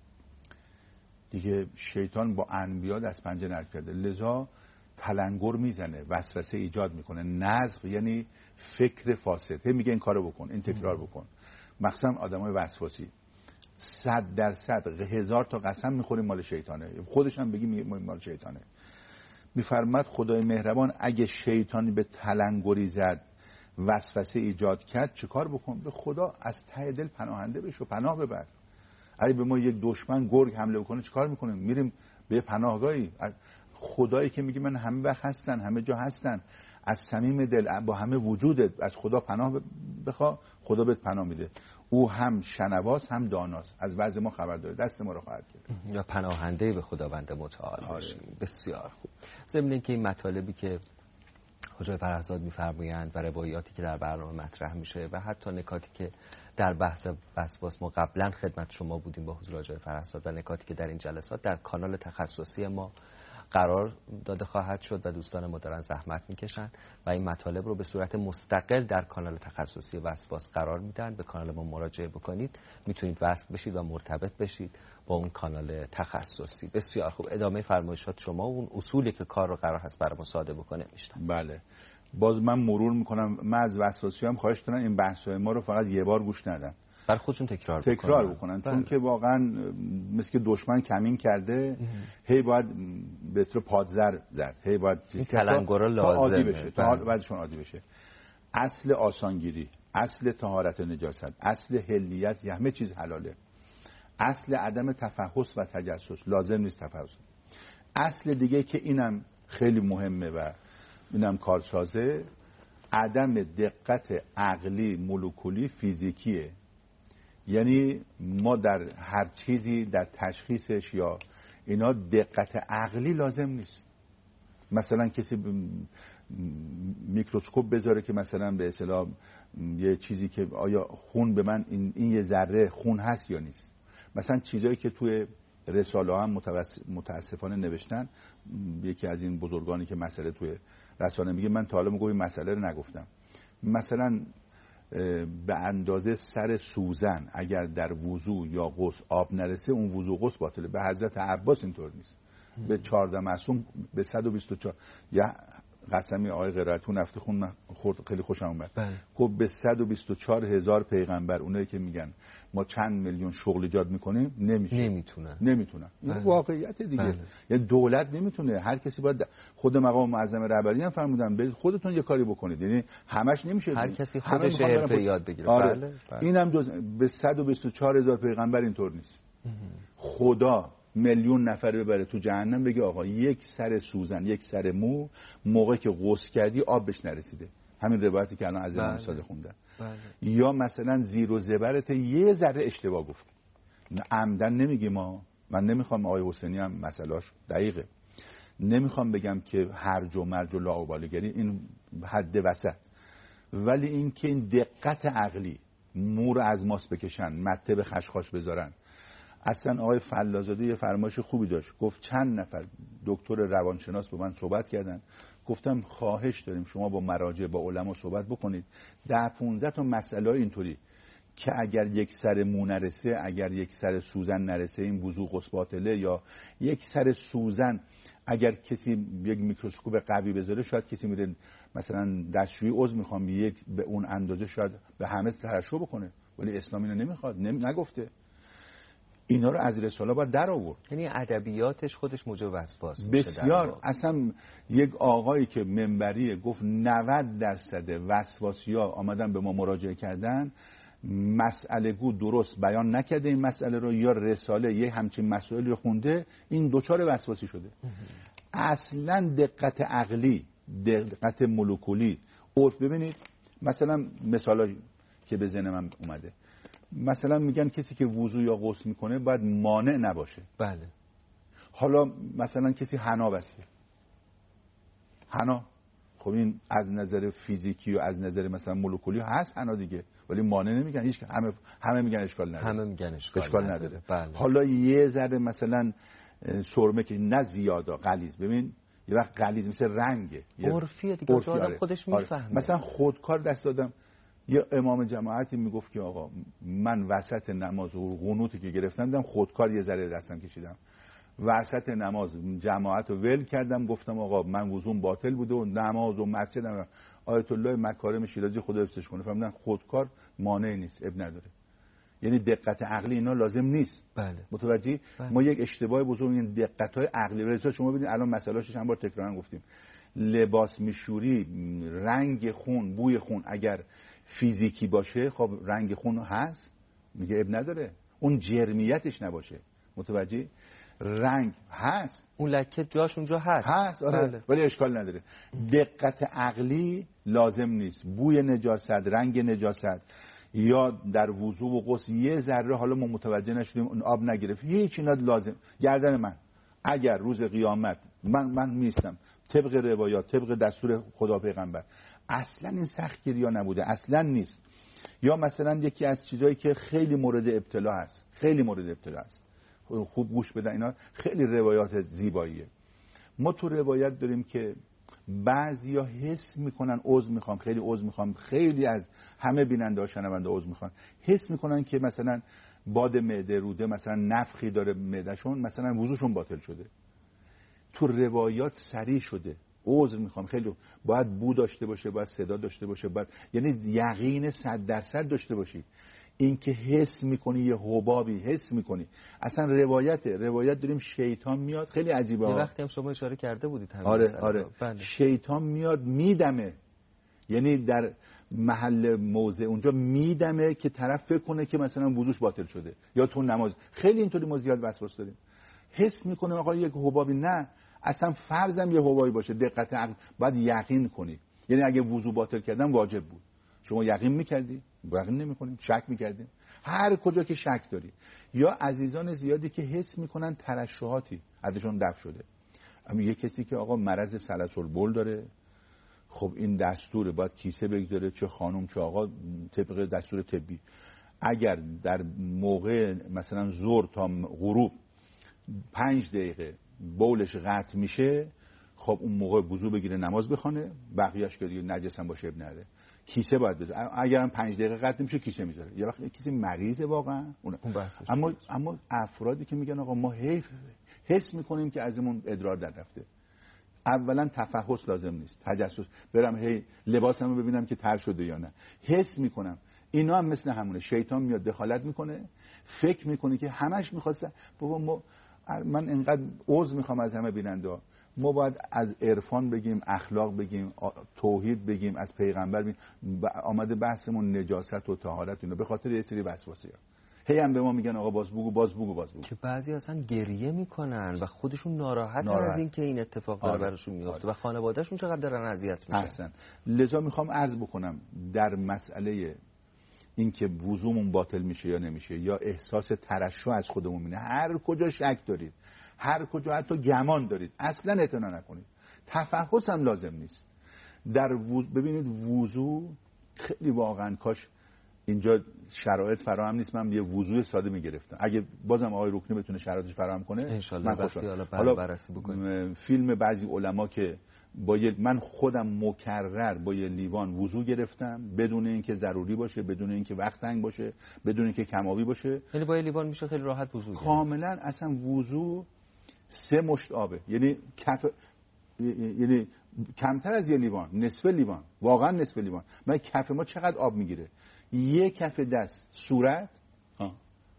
دیگه شیطان با انبیا دست پنجه نرم کرده، لذا تلنگر میزنه، وسوسه ایجاد میکنه. نزغ یعنی فکر فاسد. هی میگه این کارو بکن، این تکرار بکن. مخصوصا آدمای وسواسی صد درصد هزار تا قسم میخوریم مال شیطانه، خودش هم بگی مال شیطانه. میفرماد خدای مهربان اگه شیطانی به تلنگری زد، وسوسه ایجاد کرد، چه کار بکن؟ به خدا از ته دل پناهنده بشو، پناه ببر. اگه به ما یک دشمن گرگ حمله بکنه چه کار میکنیم؟ میریم به پناهگاهی. خدایی که میگه من همه وقت هستن، همه جا هستن، از صمیم دل با همه وجودت از خدا پناه بخوا، خدا بهت پناه میده. او هم شنواس هم داناست، از وضع ما خبر داره، دست ما رو خواهد کرد. یا پناهنده به خداوند متعال باشیم. بسیار خوب. ضمن اینکه این مطالبی که حاج فرحزاد میفرمایند و روایاتی که در برنامه مطرح میشه و حتی نکاتی که در بحث وسواس ما قبلا خدمت شما بودیم با حضور حاج فرحزاد و نکاتی که در این جلسات در کانال تخصصی ما قرار داده خواهد شد و دوستان ما دارن زحمت میکشن و این مطالب رو به صورت مستقل در کانال تخصصی وسواس قرار میدن. به کانال ما مراجعه بکنید، میتونید وصل بشید و مرتبط بشید با اون کانال تخصصی. بسیار خوب. ادامه فرمایشات شما و اون اصولی که کار رو قرار هست برای ما ساده بکنه میشتم. بله. باز من مرور میکنم، من از وسواسی هم خواهش کنم این بحث‌های ما رو فقط یه بار گوش ندن، برای خودشون تکرار بکنن تکرار بکنن. چون که واقعا مثل که دشمن کمین کرده، هی باید به طور پادزر زد، هی باید این تلنگرها لازمه عادی بشه، تا وضعشون عادی بشه. اصل آسانگیری، اصل طهارت نجاست، اصل حلیت، همه چیز حلاله. اصل عدم تفحص و تجسس، لازم نیست تفحص. اصل دیگه که اینم خیلی مهمه و اینم کارسازه، عدم دقت عقلی مولکولی فیزیکیه. یعنی ما در هر چیزی در تشخیصش یا اینا دقت عقلی لازم نیست. مثلا کسی میکروسکوپ بذاره که مثلا به اصطلاح یه چیزی که آیا خون به من این, این یه ذره خون هست یا نیست. مثلا چیزایی که توی رساله هم متاسفانه نوشتن، یکی از این بزرگانی که مسئله توی رسانه میگه من تا حالا میگم این مسئله رو نگفتم، مثلا به اندازه سر سوزن اگر در وضو یا غسل آب نرسه اون وضو غسل باطله. به حضرت عباس اینطور نیست، به چهارده معصوم به صد و بیست و چهار یا قسمی آقای قرائتون هفته خون خورد خیلی خوشم اومد، گفت به صد و بیست و چهار هزار پیغمبر، اونایی که میگن ما چند میلیون شغل ایجاد میکنیم نمیشه، نمیتونن نمیتونن این واقعیت دیگه. یعنی دولت نمیتونه، هر کسی باید، خود مقام معظم رهبری هم فرمودن برید خودتون یه کاری بکنید، یعنی همش نمیشه، هر کسی خودش حرفه یاد بگیره. آره. بله. بله. اینم جز به صد و بیست و چهار هزار پیغمبر اینطور نیست. خدا میلیون نفر ببره تو جهنم بگه آقا یک سر سوزن یک سر مو موقعی که غسل کردی آب بهش نرسیده، همین روایتی که الان از امام صادق خوندن. بله. یا مثلا زیر و زبرت یه ذره اشتباه گفت، عمدن نمیگیم ما، من نمیخوام آقای حسینی هم مسئلهاش دقیقه، نمیخوام بگم که هرج و مرج و لاابالیگری، این حد وسط، ولی این که این دقت عقلی مور از ماست بکشن مته به خشخاش بذارن. اصلا آقای فلازاده یه فرمایش خوبی داشت، گفت چند نفر دکتر روانشناس با من صحبت کردن، گفتم خواهش داریم شما با مراجع با علما صحبت بکنید، ده پونزده تا مسئله اینطوری که اگر یک سر مو نرسه، اگر یک سر سوزن نرسه این وضو غسل باطله، یا یک سر سوزن اگر کسی یک میکروسکوپ قوی بذاره شاید کسی میره مثلا دستشویی عضو میخوام یک به اون اندازه شاید به همه ترشح بکنه، ولی اسلام اینو نمیخواد، نم... نگفته. اینا رو از رساله باید در آورد. یعنی ادبیاتش خودش موجب وسواس بسیار. اصلا یک آقایی که منبریه گفت نود درصد وسواسی‌ها آمدن به ما مراجعه کردن، مسئله گو درست بیان نکرده این مسئله رو، یا رساله یه همچین مسائلی رو خونده این دوچار وسواسی شده. اصلا دقت عقلی، دقت مولکولی، عرف. ببینید مثلا مثالی که به ذهن من اومده، مثلا میگن کسی که وضو یا غسل میکنه باید مانع نباشه. بله. حالا مثلا کسی حنا بسته، حنا خب این از نظر فیزیکی و از نظر مثلا مولکولی هست حنا دیگه، ولی مانع نمیگن، هیچ همه همه میگن اشکال نداره، همه میگن اشکال, اشکال نداره, نداره. بله. حالا یه ذره مثلا سرمه که نه زیاده غلیظ، ببین یه وقت غلیظ مثل رنگه عرفیه دیگه، عرفی آدم خودش میفهمه. آره. مثلا خودکار دست دادم، یه امام جماعتی میگفت که آقا من وسط نماز و قنوتی که گرفتم دیدم خودکار یه ذره دستم کشیدم، وسط نماز جماعت رو ول کردم، گفتم آقا من وضوم باطل بوده و نماز و مسجدم. آیت الله مکارم شیرازی خدا حفظش کنه فهمیدن خودکار مانع نیست، اب نداره. یعنی دقت عقلی اینا لازم نیست. بله. متوجهی؟ بله. ما یک اشتباه بزرگ این دقت‌های عقلی رضا شما ببینید الان مسئله‌اش چند بار تکرارا گفتیم، لباس میشوری، رنگ خون، بوی خون اگر فیزیکی باشه خب رنگ خون هست، میگه اب نداره، اون جرمیتش نباشه. متوجه؟ رنگ هست، اون لکه جاش اونجا هست هست آره. بله. ولی اشکال نداره. دقت عقلی لازم نیست. بوی نجاست، رنگ نجاست، یا در وضو و غسل یه ذره حالا ما متوجه نشدیم اون آب نگرفت، هیچ اینا لازم. گردن من اگر روز قیامت من من میستم طبق روایات، طبق دستور خدا پیغمبر، اصلا این سختگیری ها نبوده، اصلا نیست. یا مثلا یکی از چیزایی که خیلی مورد ابتلا هست، خیلی مورد ابتلا هست، خوب گوش بدن، اینا خیلی روایات زیباییه. ما تو روایت داریم که بعضیا حس میکنن، عضو میخوام خیلی عضو میخوام خیلی از همه بیننده ها شنونده عضو میخوان، حس میکنن که مثلا باد معده روده مثلا نفخی داره معدهشون، مثلا وضوشون باطل شده. تو روایات صریح شده عذر میخوام خیلی باید بو داشته باشه، باید صدا داشته باشه، باید یعنی یقین صد درصد داشته باشی. این که حس میکنی یه حبابی حس میکنی، اصلا روایته روایت داریم شیطان میاد، خیلی عجیبه. یه وقتی هم شما اشاره کرده بودید همین آره مثلا. آره بله. شیطان میاد میدمه، یعنی در محل موضع اونجا میدمه که طرف فکر کنه که مثلا وضوش باطل شده، یا تو نماز خیلی اینطوری ما زیاد وسواس داریم، حس میکنه آقا یک حبابی، نه اصلا فرضم یه هوایی باشه، دقت عقل باید یقین کنی. یعنی اگه وضو باطل کردن واجب بود، شما یقین میکردی؟ یقین نمیکنیم، شک میکردیم. هر کجا که شک داری، یا عزیزان زیادی که حس میکنن ترشحاتی ازشون دفع شده. اما یه کسی که آقا مرض سلسل بول داره، خب این دستور باید کیسه بگذاره، چه خانم چه آقا طبق دستور طبی. اگر در موقع مثلا ظهر تا غروب پنج دقیقه بولش قطع میشه، خب اون موقع وضو بگیره نماز بخونه، بقیه‌اش که دیگه نجس هم باشه اب نره، کیسه باید بذاره. اگر هم پنج دقیقه قطع نمیشه کیسه میذاره. یه وقت کسی مریضه واقعا اون اما اما افرادی که میگن آقا ما حیف حس میکنیم که ازمون ادرار در رفته، اولا تفحص لازم نیست، تجسس برم هی لباسمو ببینم که تر شده یا نه، حس میکنم. اینا هم مثل همونه، شیطان میاد دخالت میکنه، فکر میکنه که همش میخواسته. بابا ما من انقدر عذر میخوام از همه بیننده، ما باید از عرفان بگیم، اخلاق بگیم، توحید بگیم، از پیغمبر بگیم. آمده بحثمون نجاست و طهارت اینا به خاطر یه سری وسواسه‌ها. هی هم به ما میگن آقا باز بگو باز بگو باز بگو، که بعضی اصلا گریه میکنن و خودشون ناراحتن ناراحت. از این که این اتفاق داره آره. براشون میفته آره. و خانوادهشون چقدر دارن اذیت میشن. احسن. لذا میخوام عرض بکنم در مسئله این که وضومون باطل میشه یا نمیشه، یا احساس ترشح از خودمون میبینه، هر کجا شک دارید، هر کجا حتی گمان دارید، اصلا اعتنا نکنید. تفحص هم لازم نیست. در وضو ببینید وضو خیلی واقعا کاش اینجا شرایط فراهم نیست، من یه وضوء ساده میگرفتم. اگه بازم آقای رکنی بتونه شرایطش فراهم کنه ان شاءالله من خوشحالم. حالا بررسی بکنیم فیلم بعضی علما که با یه من خودم مکرر با یه لیوان وضو گرفتم بدون اینکه ضروری باشه، بدون اینکه وقت تنگ باشه، بدون اینکه کمابی باشه. یعنی با یه لیوان میشه خیلی راحت وضو کرد. کاملا اصلا وضو سه مشت آبه، یعنی کف یعنی کمتر از یه لیوان، نصف لیوان، واقعا نصف لیوان. من کف ما چقدر آب میگیره؟ یک کف دست صورت آه.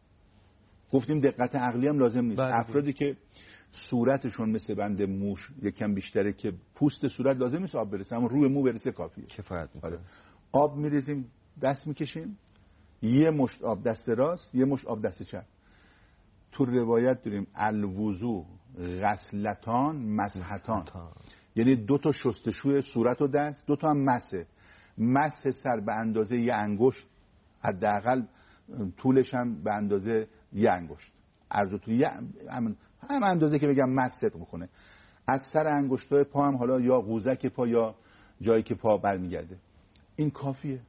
گفتیم دقت عقلی هم لازم نیست. بله. افرادی که صورتشون مثل بند موش یکم بیشتره که پوست صورت لازم نیست آب برسه، اما روی مو برسه کافیه، کفایت میکنه. آب میریزیم، دست میکشیم، یه مشت آب دست راست، یه مشت آب دست چپ. تو روایت داریم الوضو غسلتان مسحتان، یعنی دو تا شستشوی صورت و دست، دو تا هم مسه. مسح سر به اندازه یه انگشت، حداقل طولش هم به اندازه یه انگشت، عرض و طول هم هم اندازه که بگم مسح صدق بکنه. از سر انگشتای پا هم حالا یا قوزک پا یا جایی که پا برمیگرده، این کافیه.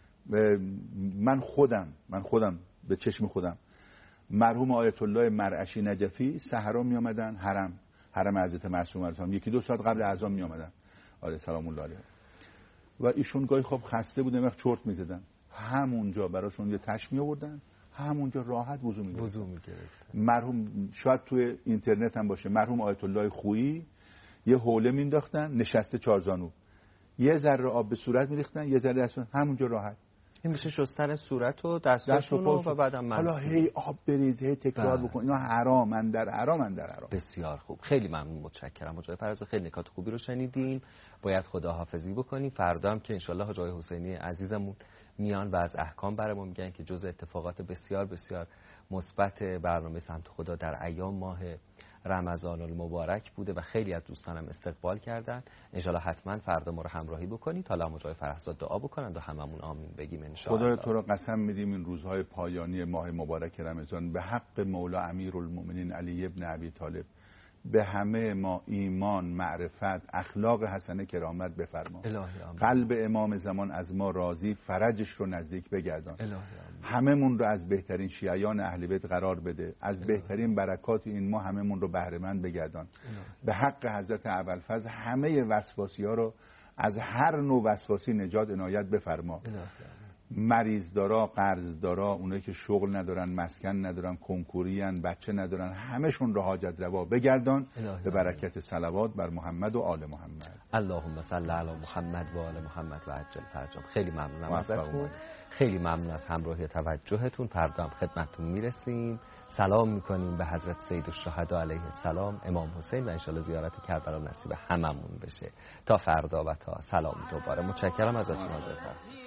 من خودم من خودم به چشم خودم مرحوم آیت الله مرعشی نجفی سحرا می آمدن حرم حرم حضرت معصومه علیه، یکی دو ساعت قبل اذان می آمدن آره سلام الله علیه، و ایشون گاهی خواب خسته بودن وقت چرت می‌زدن، همونجا براشون یه تش می‌آوردن، همونجا راحت وضو می‌گرفتن. وضو می‌گرفتن. مرحوم شاید توی اینترنت هم باشه، مرحوم آیت الله خویی یه حوله مینداختن نشسته چارزانو، یه ذره آب به صورت می‌ریختن، یه ذره دست، همونجا راحت. این میشه شستن صورت و دستاشون و, و بعدم مسح. حالا هی آب بریز، هی تکرار بله. بکن، اینا حرامن در حرامن در حرام. بسیار خوب، خیلی ممنون، متشکرم حاج فرز، خیلی نکات خوبی رو شنیدیم. باید خداحافظی بکنیم. فردا هم که انشالله حاج حسینی عزیزمون میان و از احکام برامون میگن که جزء اتفاقات بسیار بسیار مثبت برنامه سمت خدا در ایام ماه رمضان المبارک بوده و خیلی از دوستانم استقبال کردن. انشالله حتما فردا ما رو همراهی بکنید. حالا هم جای فرهزاد دعا بکنند و هممون آمین بگیم انشالله. خدای تو رو قسم میدیم این روزهای پایانی ماه مبارک رمضان به حق مولا امیرالمومنین علی ابن ابی طالب به همه ما ایمان، معرفت، اخلاق حسنه، کرامت بفرما. قلب امام زمان از ما راضی، فرجش رو نزدیک بگردان. هممون رو از بهترین شیعیان اهل بیت قرار بده، از الهی. بهترین برکات این ما هممون رو بهره مند بگردان. الهی. به حق حضرت ابوالفضل همه وسواسی ها رو از هر نوع وسواسی نجات عنایت بفرما. الهی. مریض دارا، قرض دارا، اونایی که شغل ندارن، مسکن ندارن، کنکوری ان، بچه ندارن، همشون رو حاجت روا بگردان. به برکت صلوات بر محمد و آل محمد. اللهم صل علی محمد و آل محمد و عجل فرجهم. خیلی ممنونم ازتون، خیلی ممنون از همراهی توجهتون. فردا هم خدمتتون میرسیم. سلام میکنیم به حضرت سید الشهدا علیه السلام امام حسین و انشالله زیارت کربلا نصیب هممون بشه. تا فردا و تا سلام دوباره. متشکرم ازتون حاضر فرستید.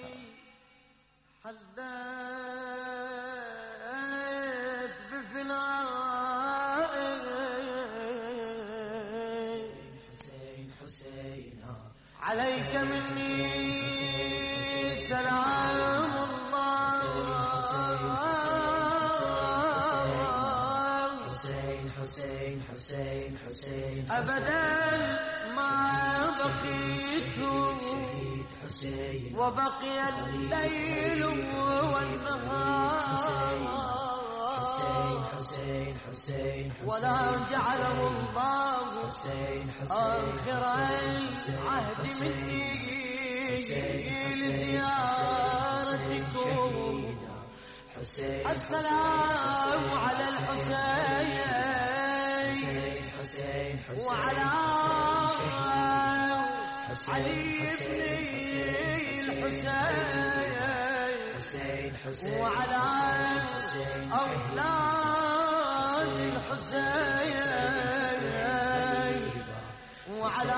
حلت بفناء إليك مني سلام الله حسين حسين حسين أبدا ما بقيت وبقي الليل والنهار ولا جعله الله آخر العهد مني لزيارتكم السلام على الحسين وعلى علي بن الحسين وعلى أولاد الحسين وعلى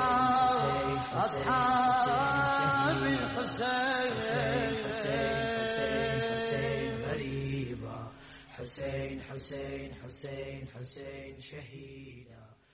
أصحاب الحسين غريبا حسين حسين حسين حسين شهيدا